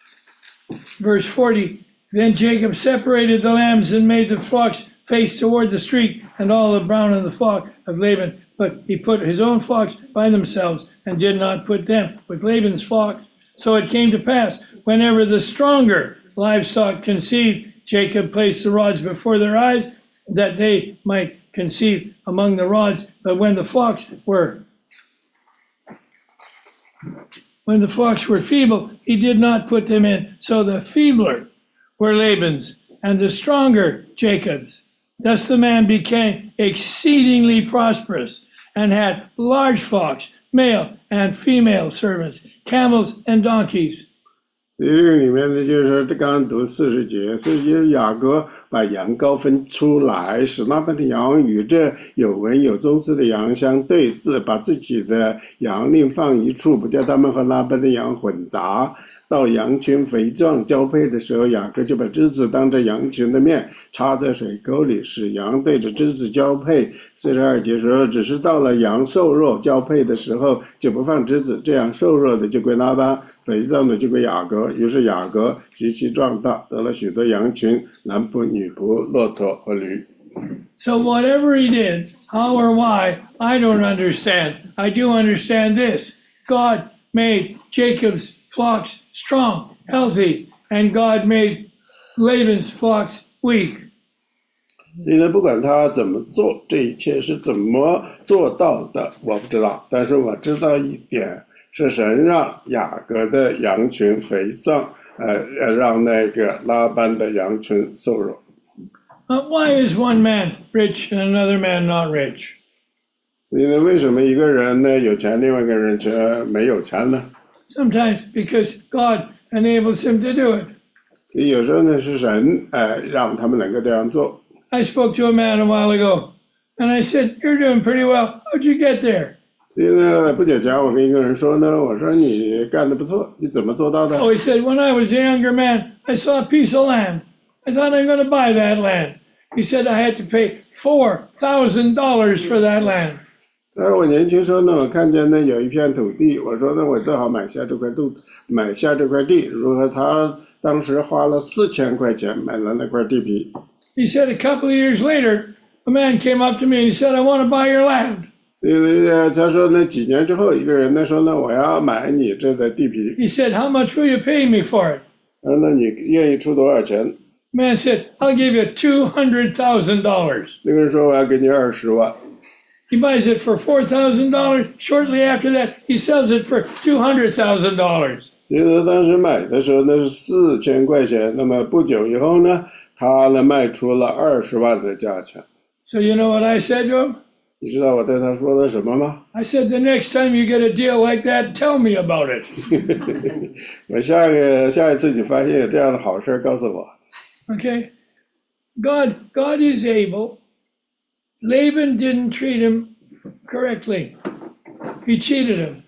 verse forty, then Jacob separated the lambs and made the flocks face toward the street, and all the brown of the flock of Laban. But he put his own flocks by themselves and did not put them with Laban's flock. So it came to pass, whenever the stronger livestock conceived, Jacob placed the rods before their eyes, that they might conceive among the rods. But when the flocks were when the flocks were feeble, he did not put them in. So the feebler were Laban's, and the stronger Jacob's. Thus the man became exceedingly prosperous and had large flocks, male and female servants, camels and donkeys. 这个里面呢，就是说，这刚刚读四十节，所以就是雅各把羊羔分出来，使那边的羊与这有纹有棕色的羊相对峙，把自己的羊另放一处，不叫他们和那边的羊混杂。到羊群肥壮交配的时候，雅各就把枝子当着羊群的面插在水沟里，使羊对着枝子交配。四十二节说，只是到了羊瘦弱交配的时候，就不放枝子，这样瘦弱的就归拉班，肥壮的就归雅各。于是雅各极其壮大，得了许多羊群、男仆、女仆、骆驼和驴。 So whatever he did, how or why, I don't understand. I do understand this. God made Jacob's flocks strong, healthy, and God made Laban's flocks weak. 所以呢，不管他怎么做，这一切是怎么做到的，我不知道。但是我知道一点，是神让雅各的羊群肥壮，呃，让那个拉班的羊群瘦弱。 Uh, why is one man rich and another man not rich? 所以呢，为什么一个人呢有钱，另外一个人却没有钱呢？ Sometimes because God enables him to do it. 所以有时候呢，是神呃让他们能够这样做。 I spoke to a man a while ago, and I said, "You're doing pretty well. How'd you get there?" 所以呢，不久前我跟一个人说呢，我说你干得不错，你怎么做到的？ Oh, he said, "When I was a younger man, I saw a piece of land. I thought I'm going to buy that land." He said I had to pay four thousand dollars for that land. 但是我年轻时候呢，我看见呢有一片土地，我说呢我正好买下这块土，买下这块地。如果他当时花了四千块钱买了那块地皮。 He said a couple of years later, a man came up to me and he said, "I want to buy your land." 所以呢，他说呢，几年之后，一个人呢说呢，我要买你这块地皮。 He said, "How much will you pay me for it?" 呃，那你愿意出多少钱？ Man said, "I'll give you two hundred thousand dollars." 那个人说我要给你二十万。 He buys it for four thousand dollars. Shortly after that, he sells it for two hundred thousand dollars. 所以他当时买的时候那是四千块钱，那么不久以后呢，他呢卖出了二十万的价钱。 So you know what I said to him? 你知道我对他说的什么吗？ I said, "The next time you get a deal like that, tell me about it." 我下个下一次你发现有这样的好事，告诉我。 Okay? God, God is able. Laban didn't treat him correctly. He cheated him.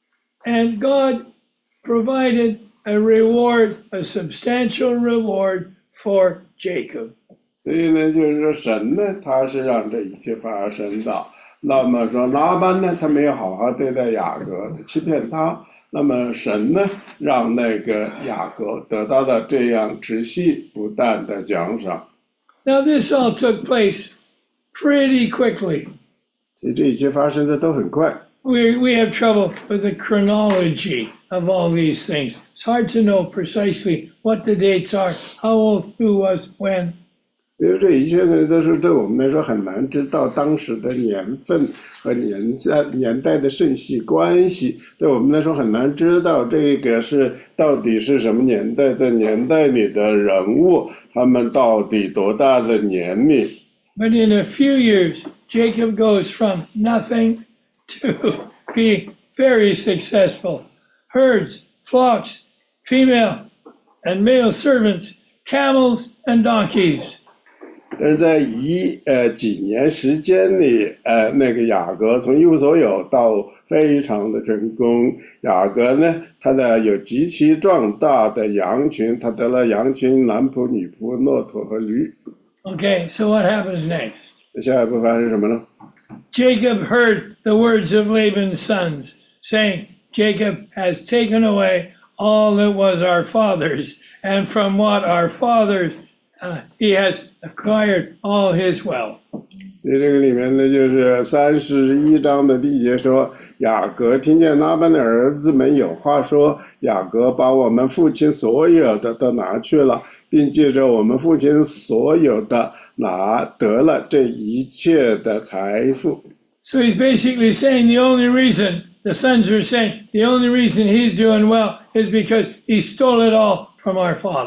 And God provided a reward, a substantial reward for Jacob. 所以呢，就是说神呢，他是让这一切发生的。那么说拉班呢，他没有好好对待雅各，他欺骗他。那么神呢，让那个雅各得到了这样直系不断的奖赏。 Now this all took place pretty quickly. 所以这一切发生的都很快。 We, we have trouble with the chronology of all these things. It's hard to know precisely what the dates are, how old, who was, when. 因为这一切呢，都是对我们来说很难知道当时的年份和年代年代的顺序关系，对我们来说很难知道这个是到底是什么年代，在年代里的人物，他们到底多大的年龄。 But in a few years, Jacob goes from nothing to being very successful. Herds, flocks, female and male servants, camels and donkeys. 但是在一呃几年时间里，呃那个雅各从一无所有到非常的成功。雅各呢，他的有极其壮大的羊群，他得了羊群、男仆、女仆、骆驼和驴。 Okay, so what happens next? 下一步发生什么呢？ Jacob heard the words of Laban's sons, saying, "Jacob has taken away all that was our father's, and from what our fathers Uh, he has acquired all his wealth." 在这个里面呢，就是三十一章的第一节说，雅各听见拉班的儿子们有话说，雅各把我们父亲所有的都拿去了，并借着我们父亲所有的拿得了这一切的财富。 So he's basically saying the only reason, the sons are saying, the only reason he's doing well is because he stole it all from our father.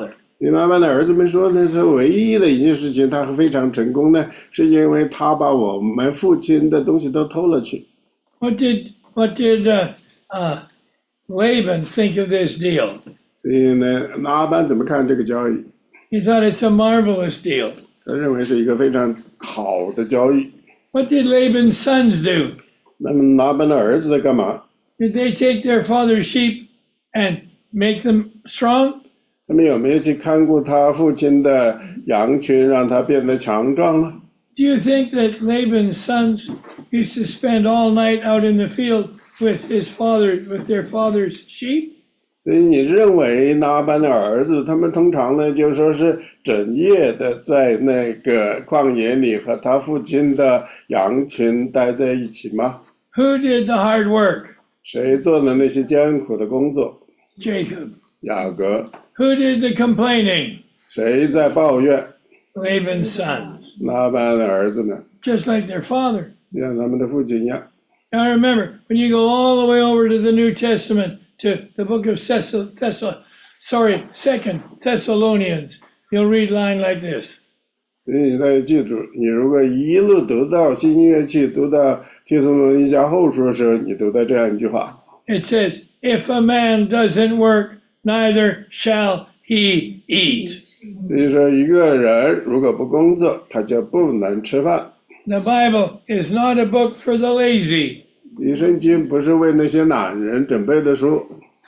拉班的儿子们说呢，他唯一的一件事情，他非常成功呢，是因为他把我们父亲的东西都偷了去。 What did what did uh, uh, Laban think of this deal? 所以呢，拉班怎么看这个交易？ He thought it's a marvelous deal. 他认为是一个非常好的交易。 What did Laban's sons do? 那么拉班的儿子在干嘛？ Did they take their father's sheep and make them strong? 他们有没有去看顾他父亲的羊群，让他变得强壮呢？ Do you think that Laban's sons used to spend all night out in the field with his father, with their father's sheep? 所以你认为拉班的儿子，他们通常呢，就说是整夜的在那个旷野里和他父亲的羊群待在一起吗？ Who did the hard work? 谁做的那些艰苦的工作？ Jacob. 雅各。 Who did the complaining? 谁在抱怨？ Laban's sons. 拉班的儿子们， Just like their father. 就像他们的父亲一样。 Now remember, when you go all the way over to the New Testament, to the book of Thessal, Thessal, sorry, Second Thessalonians, you'll read a line like this. 所以你得记住，你如果一路读到新约去，读到帖撒罗尼迦后书的时候，你读到这样一句话。 It says, if a man doesn't work, neither shall he eat. 所以说，一个人如果不工作，他就不能吃饭。 The Bible is not a book for the lazy. 所以圣经不是为那些懒人准备的书。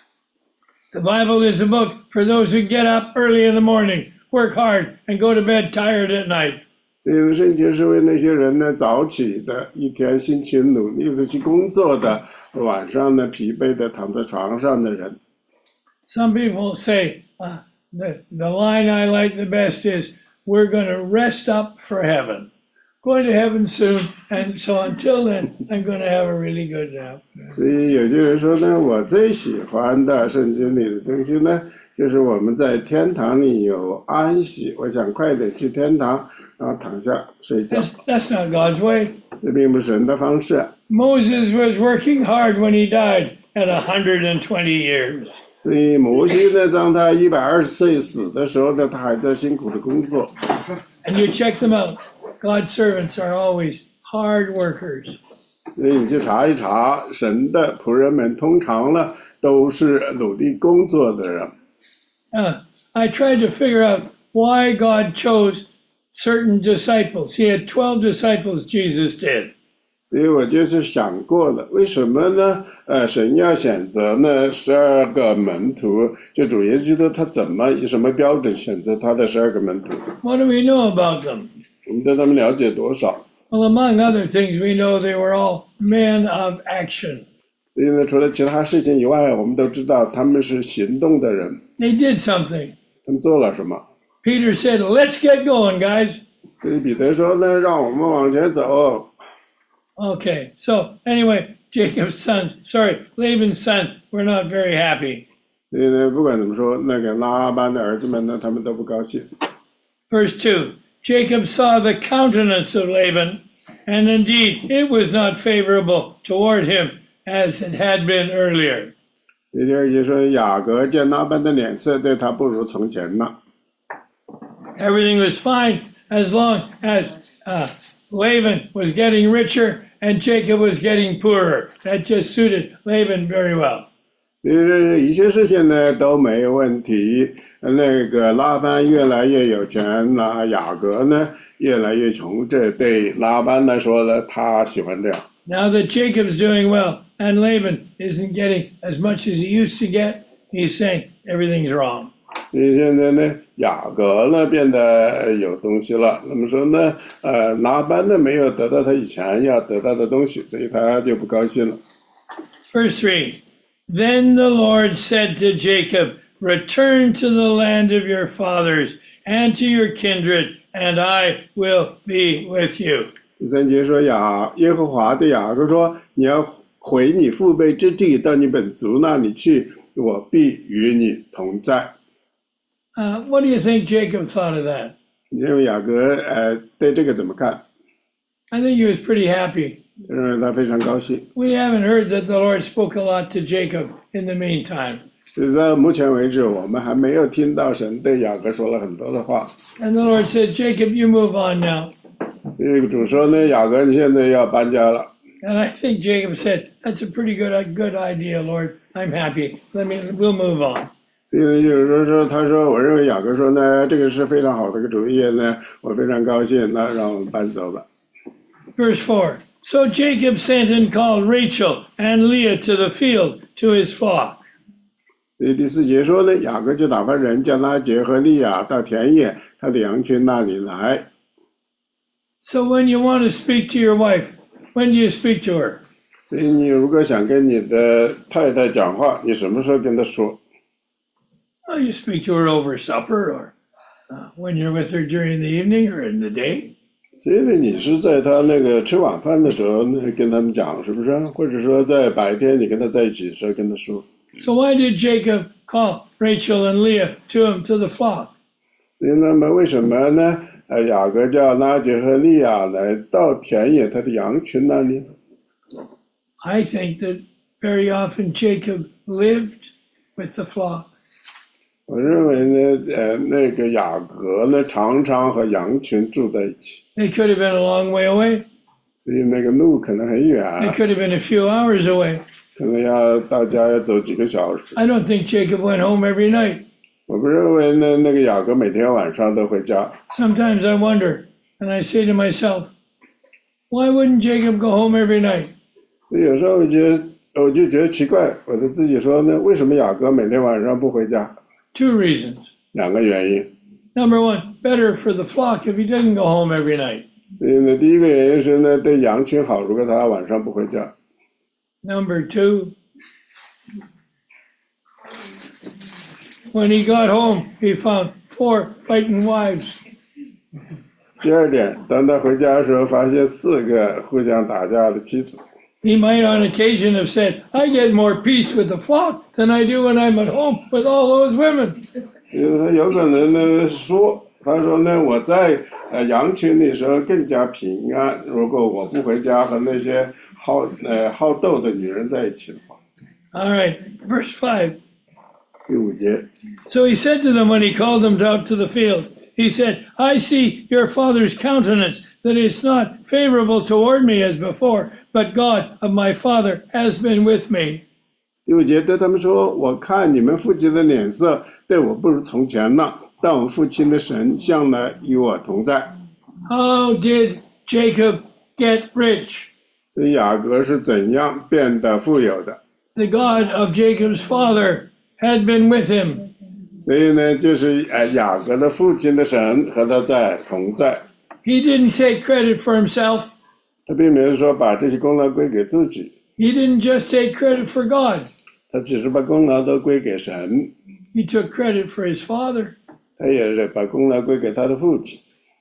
The Bible is a book for those who get up early in the morning, work hard, and go to bed tired at night. 因为圣经是为那些人呢早起的，一天辛勤努力的去工作的，晚上呢疲惫的躺在床上的人。 Some people say, uh, the, the line I like the best is, we're going to rest up for heaven. Going to heaven soon, and so until then, I'm going to have a really good nap. 所以有些人说呢，我最喜欢的圣经里的东西呢，就是我们在天堂里有安息，我想快点去天堂，然后躺下睡觉。 That's, that's not God's way. 这并不是神的方式。 Moses was working hard when he died at one hundred twenty years. 所以摩西呢，当他一百二十岁死的时候呢，他还在辛苦的工作。 And you check them out. God's servants are always hard workers. 所以你去查一查，神的仆人们通常呢都是努力工作的人。 Uh, I tried to figure out why God chose certain disciples. He had twelve disciples, Jesus did. 所以我就是想过了，为什么呢？呃，神要选择呢十二个门徒，就主耶稣基督他怎么以什么标准选择他的十二个门徒？ What do we know about them? 我们对他们了解多少？ Well, among other things, we know they were all men of action. 所以呢，除了其他事情以外，我们都知道他们是行动的人。 They did something. 他们做了什么？ Peter said, let's get going, guys. 所以彼得说呢，让我们往前走。 Okay, so anyway, Jacob's sons, sorry, Laban's sons were not very happy. 所以呢，不管怎么说，那个拉班的儿子们呢，他们都不高兴。 Verse two, Jacob saw the countenance of Laban, and indeed it was not favorable toward him as it had been earlier. 也就是说，雅各见拉班的脸色对他不如从前了。 Everything was fine as long as uh, Laban was getting richer and Jacob was getting poorer. That just suited Laban very well. 其实一些事情呢都没有问题。那个拉班越来越有钱，那雅各呢越来越穷，这对拉班来说呢，他喜欢这样。 Now that Jacob's doing well and Laban isn't getting as much as he used to get, he's saying everything's wrong. 所以现在呢，雅各呢变得有东西了。那么说呢，呃，拉班呢没有得到他以前要得到的东西，所以他就不高兴了。 Verse three, then the Lord said to Jacob, return to the land of your fathers and to your kindred, and I will be with you. 第三节说雅耶和华对雅各说：“你要回你父辈之地，到你本族那里去，我必与你同在。” Uh, what do you think Jacob thought of that? 你认为雅各呃对这个怎么看？ I think he was pretty happy. 认为他非常高兴。 We haven't heard that the Lord spoke a lot to Jacob in the meantime. 直到目前为止，我们还没有听到神对雅各说了很多的话。 And the Lord said, Jacob, you move on now. 所以主说呢，雅各你现在要搬家了。 And I think Jacob said, that's a pretty good good idea, Lord. I'm happy. Let me, we'll move on. 所以呢，就是说说，他说，我认为雅各说呢，这个是非常好的一个主意呢，我非常高兴，那让我们搬走吧。 Verse four. So Jacob sent and called Rachel and Leah to the field to his flock. 所以第四节说呢，雅各就打发人叫拉结和利亚到田野他的羊群那里来。 So when you want to speak to your wife, when do you speak to her? 所以你如果想跟你的太太讲话，你什么时候跟她说？ Well, you speak to her over supper or uh, when you're with her during the evening or in the day. 所以呢，你是在她那个吃晚饭的时候呢跟他们讲，是不是？或者说在白天你跟她在一起的时候跟她说。 So why did Jacob call Rachel and Leah to him to the flock? 所以那么为什么呢？呃，雅各叫拉结和利亚来到田野他的羊群那里？ I think that very often Jacob lived with the flock. 我认为呢，呃，那个雅各呢，常常和羊群住在一起， They could have been a long way away. 所以那个路可能很 They 远， could have been a few hours away. 可能要到家要走几个小时。 I don't think Jacob went home every night. 我不认为呢，那个雅各每天晚上都回家。 Sometimes I wonder, and I say to myself, why wouldn't Jacob go home every night? 所以有时候我觉得，我就觉得奇怪，我就自己说呢，为什么雅各每天晚上不回家？ Two reasons. 两个原因。 Number one, better for the flock if he doesn't go home every night. 所以呢，第一个原因是呢，对羊群好，如果他晚上不回家。 Number two, when he got home, he found four fighting wives. 第二点，当他回家的时候，发现四个互相打架的妻子。 He might on occasion have said, I get more peace with the flock than I do when I'm at home with all those women. 所以他有可能呢说，他说呢，我在呃羊群里时候更加平安，如果我不回家和那些好呃好斗的女人在一起的话。 All right, verse five. 第五节， So he said to them when he called them out to the field, he said, I see your father's countenance, that it's not favorable toward me as before, but God of my father has been with me. 第五节对他们说，我看你们父亲的脸色对我不如从前了，但我父亲的神向来与我同在。 How did Jacob get rich? 所以雅各是怎样变得富有的？ The God of Jacob's father had been with him. 所以呢，就是呃雅各的父亲的神和他在同在。 He didn't take credit for himself. 他并没有说把这些功劳归给自己， He didn't just take credit for God. 他只是把功劳都归给神， He took credit for his father. 他也是把功劳归给他的父亲。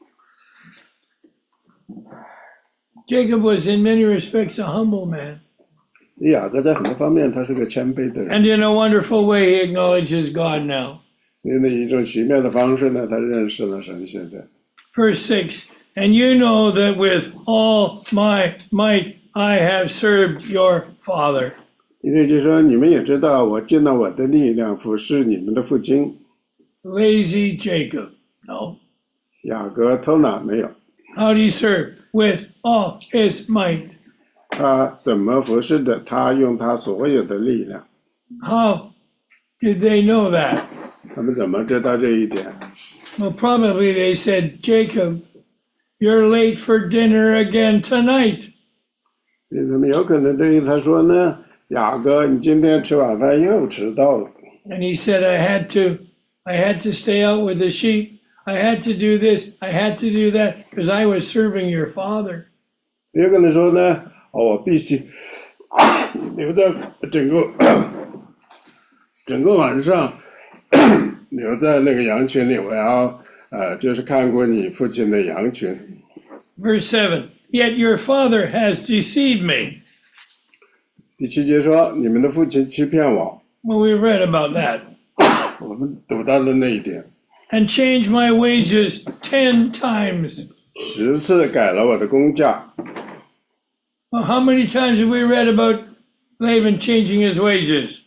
Jacob was in many respects a humble man. 雅各在很多方面他是个谦卑的人， And in a wonderful way, he acknowledges God now. 所以呢，以一种奇妙的方式呢，他认识了神。现在， Verse six, and you know that with all my might I have served your father. 因为就说你们也知道，我尽了我的力量服侍你们的父亲。 Lazy Jacob. No. 雅各偷懒没有， How did he serve? With all his might. 他怎么服侍的？他用他所有的力量。 How did they know that? 他们怎么知道这一点？ Well, probably they said, Jacob, you're late for dinner again tonight. 所以他们有可能对他说呢，雅各，你今天吃晚饭又迟到了。 And he said, I had to, I had to stay out with the sheep. I had to do this. I had to do that because I was serving your father. 有可能说呢，哦，我必须留在整个整个晚上留在那个羊群里，我要呃，就是看过你父亲的羊群。 Verse seven, yet your father has deceived me. 第七节说，你们的父亲欺骗我， Well, we read about that. 我们读到了那一点， And changed my wages ten times. 十次改了我的工价。 Well, how many times have we read about Laban changing his wages?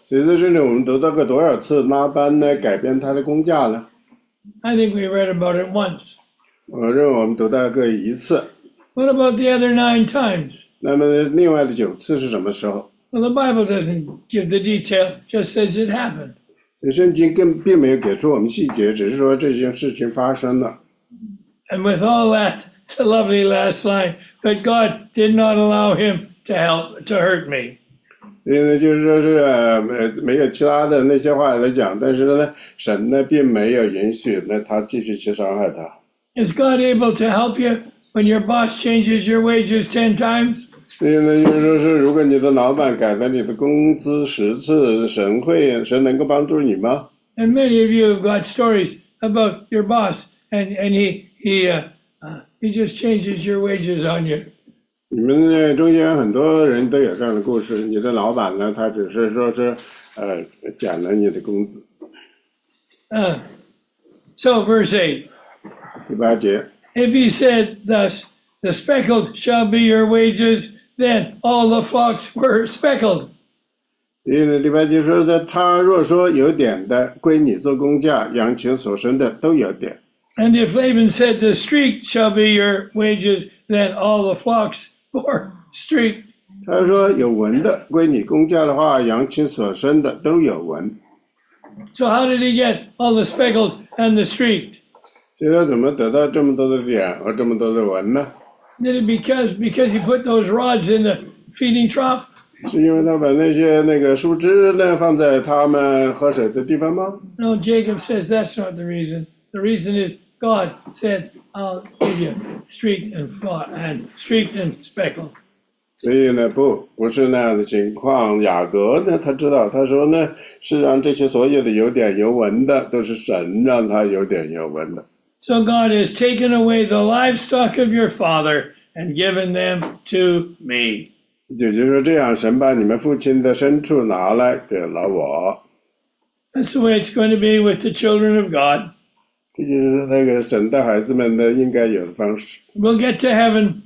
所以在这里我们读到过多少次拉班呢改变他的工价呢？ I think we read about it once. 我认为我们读到过一次。 What about the other nine times? 那么另外的九次是什么时候？ Well, the Bible doesn't give the detail, just says it happened. 所以圣经更并没有给出我们细节，只是说这件事情发生了。 And with all that, the lovely last line, but God did not allow him to help, to hurt me. 所以呢，就是说是呃没有其他的那些话来讲，但是呢，神呢并没有允许呢他继续去伤害他。 Is God able to help you when your boss changes your wages ten times? 所以呢，就是说是如果你的老板改了你的工资十次，神会神能够帮助你吗？ And many of you have got stories about your boss, and, and he, he, uh, uh, he just changes your wages on you. 你们呢中间很多人都有这样的故事，你的老板呢，他只是说是呃减了你的工资。 Uh, so verse eight, 第八节， if he said thus, the speckled shall be your wages, then all the flocks were speckled. 所以呢，第八节说的，他若说有点的归你做工价，羊群所生的都有点。 And if Laban said, the streaked shall be your wages, then all the flocks were streaked. 他说有纹的归你工价的话，羊群所生的都有纹。 So how did he get all the speckled and the streaked? 所以他怎么得到这么多的点和这么多的纹呢？ Did it because because he put those rods in the feeding trough? 是因为他把那些那个树枝呢放在他们喝水的地方吗？ No, Jacob says that's not the reason. The reason is God said, I'll give you streaked and flaw and streaked and speckled. 所以呢，不不是那样的情况。雅各呢，他知道，他说呢，是让这些所有的有点有纹的，都是神让他有点有纹的。 So God has taken away the livestock of your father and given them to me. 也就是说，这样神把你们父亲的牲畜拿来给了我。 That's the way it's going to be with the children of God. 这就是那个神的孩子们的应该有的方式。 We'll get to heaven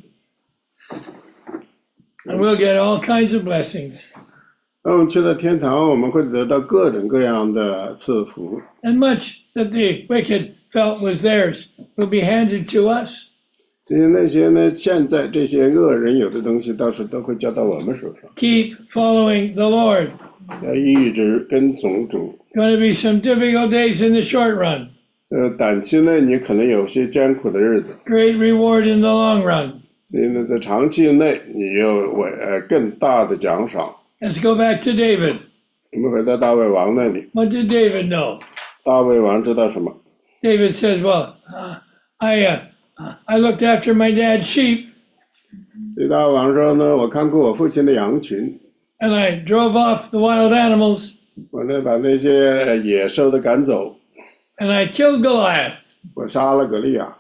and we'll get all kinds of blessings. 当我们去了天堂，我们会得到各种各样的赐福。 And much that the wicked felt was theirs will be handed to us. 所以那些呢，现在这些恶人有的东西，到时都会交到我们手上。 Keep following the Lord. 要一直跟从主。 Going to be some difficult days in the short run. 这短期内你可能有些艰苦的日子， Great reward in the long run. 所以呢，在长期内你有为呃更大的奖赏。 Let's go back to David. 我们回到大卫王那里， What did David know? 大卫王知道什么？ David says, well, uh, I, uh, uh, I looked after my dad's sheep 对大卫王说呢，我看过我父亲的羊群， and I drove off the wild animals 我呢把那些野兽的赶走， and I killed Goliath. 我杀了格利亚。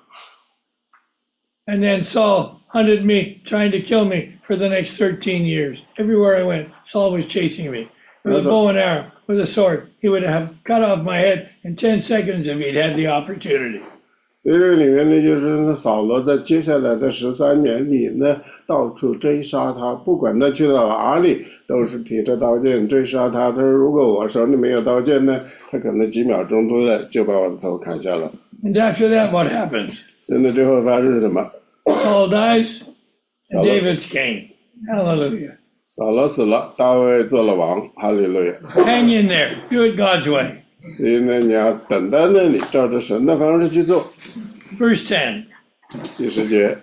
And then Saul hunted me, trying to kill me for the next thirteen years. Everywhere I went, Saul was chasing me with a bow and arrow, with a sword. He would have cut off my head in ten seconds if he'd had the opportunity. 所以这里面呢，就是呢，扫罗在接下来的十三年里呢，到处追杀他，不管他去到哪里，都是提着刀剑追杀他。他说，如果我手里没有刀剑呢，他可能几秒钟之内就把我的头砍下了。 And after that, what happens? 真的最后发生什么？ Saul dies, and Saul. David's king. Hallelujah. 扫罗死了，大卫做了王，哈利路亚。 Hang in there. Do it God's way. 所以呢，你要等在那里，照着神的方式去做。 Verse ten. 第十节，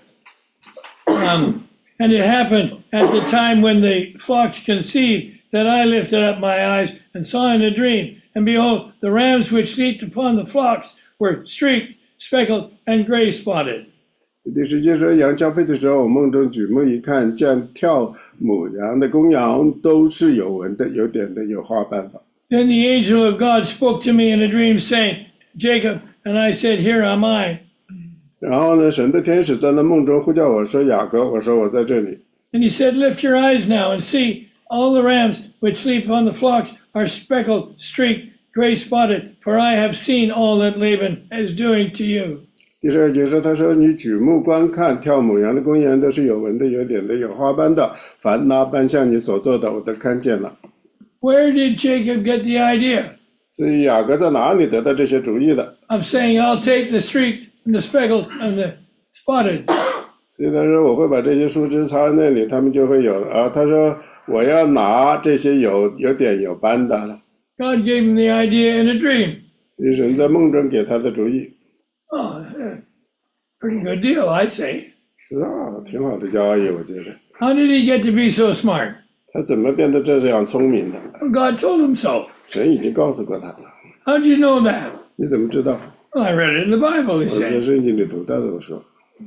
Um, and it happened at the time when the flocks conceived that I lifted up my eyes and saw in a dream, and behold, the rams which leaped upon the flocks were streaked, speckled, and gray spotted. 第十节说，羊交配的时候，我梦中举目一看，见跳母羊的公羊都是有纹的、有点的、有花斑的。 Then the angel of God spoke to me in a dream, saying, Jacob, and I said, Here am I. 然后呢，神的天使在那梦中呼叫我说：“雅各，我说我在这里。” And he said, Lift your eyes now and see, all the rams which sleep upon the flocks are speckled, streaked, gray spotted, for I have seen all that Laban is doing to you. 第十二节说：“他说你举目观看，跳母羊的公羊都是有纹的、有点的、有花斑的，凡拉班像你所做的，我都看见了。” where did Jacob get the idea 所以雅各在哪里得到这些主意的？ of saying, I'll take the streaked and the speckled and the spotted? 所以他说我会把这些树枝插在那里，他们就会有啊。他说我要拿这些有有点有斑的了。 God gave him the idea in a dream. 所以神在梦中给他的主意。 Oh, pretty good deal, I'd say. 是啊，挺好的交易，我觉得。 How did he get to be so smart? 他怎么变得这样聪明的？ Well, God told him so. 神已经告诉过他了。 How'd you know that? 你怎么知道？ Well, I read it in the Bible, he 我在 said. 圣经里读到的，我说。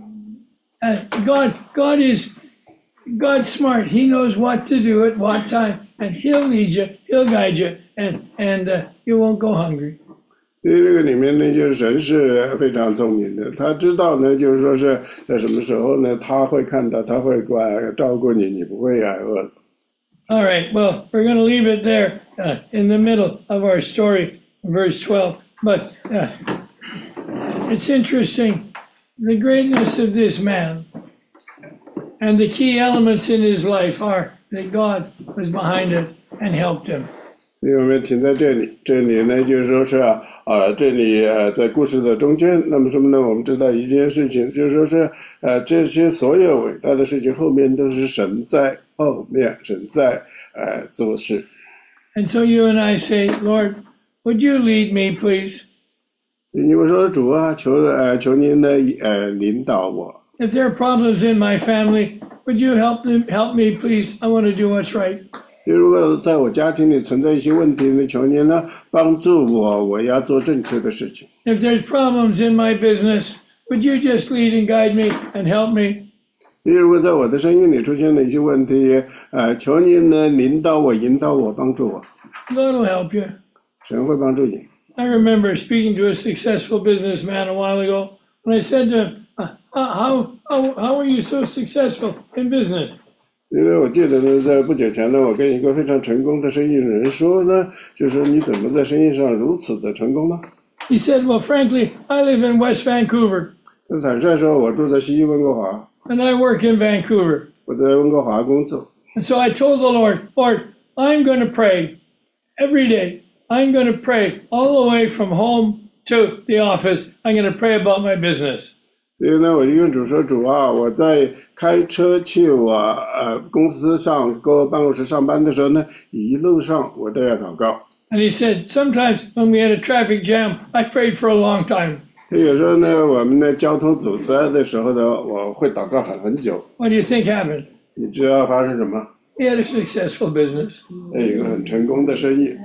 And God, God is, God's smart. He knows what to do at what time, and He'll lead you, He'll guide you, and and uh, you won't go hungry. 因为这个里面呢，就是神是非常聪明的，他知道呢，就是说是在什么时候呢，他会看到，他会管照顾你，你不会挨饿。 All right. Well, we're going to leave it there uh, in the middle of our story, verse twelve. But uh, it's interesting. The greatness of this man and the key elements in his life are that God was behind it and helped him. 所以我们停在这里，这里呢就是说是啊、呃，这里呃在故事的中间，那么什么呢？我们知道一件事情，就是说是呃这些所有伟大的事情后面都是神在后面，神在呃做事。 And so you and I say, Lord, would you lead me, please? 因为说主啊，求呃求您呢呃领导我。 If there are problems in my family, would you help them help me, please? I want to do what's right. 如果在我家庭里存在一些问题呢，求您呢帮助我，我要做正确的事情。 If there's problems in my business, would you just lead and guide me and help me? 如果在我的生意里出现了一些问题，呃，求您呢领导我、引导我、帮助我， God will help you. 神会帮助你。 I remember speaking to a successful businessman a while ago, and I said to him, uh, how, how, how are you so successful in business? 因为我记得呢，在不久前呢，我跟一个非常成功的生意人说呢，就说你怎么在生意上如此的成功呢？ He said, well, frankly, I live in West Vancouver, 他坦率说，我住在西温哥华， and I work in Vancouver. 我在温哥华工作。 And so I told the Lord, Lord, I'm going to pray every day. I'm going to pray all the way from home to the office. I'm going to pray about my business. 所以呢，我就跟主说，主啊，我在开车去我呃公司上各办公室上班的时候呢，一路上我都要祷告。 And he said, sometimes when we had a traffic jam, I prayed for a long time. 他有时候呢，我们的交通阻塞的时候呢，我会祷告很很久。 What do you think happened? 你知道发生什么？ He had a successful business. 有一个很成功的生意，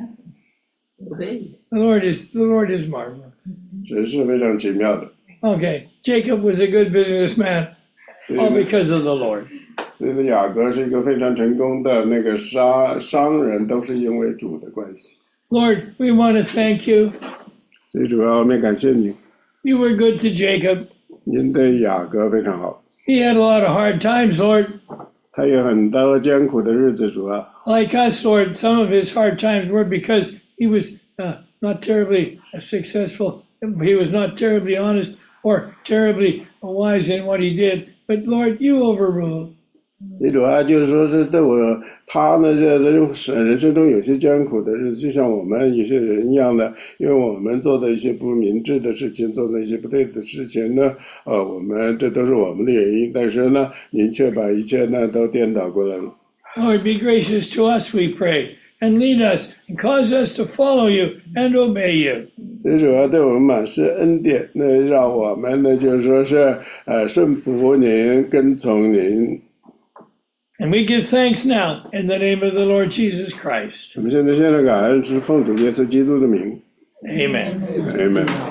The Lord is the Lord is marvelous. 真是非常奇妙的。 Okay, Jacob was a good businessman, 所以 all 呢， because of the Lord. 所以呢，雅各是一个非常成功的那个商商人，都是因为主的关系。 Lord, we want to thank you. 所以主要我们感谢你， You were good to Jacob. 您对雅各非常好。 He had a lot of hard times, Lord. 他有很多艰苦的日子，主啊。 Like us, Lord, some of his hard times were because he was uh, not terribly successful. He was not terribly honest or terribly wise in what he did. But Lord, you overruled. 所以主要就是说是对我他呢，在在人人生中有些艰苦的日子，就像我们有些人一样的，因为我们做的一些不明智的事情，做的一些不对的事情呢，呃，我们这都是我们的原因，但是呢，您却把一切呢都颠倒过来了。 Lord, be gracious to us, we pray, and lead us and cause us to follow you and obey you. 所以主要对我们满是恩典，那让我们呢就是说是呃顺服您，跟从您。 And we give thanks now in the name of the Lord Jesus Christ. 我们现在现在感恩是奉主耶稣基督的名 Amen. ，Amen。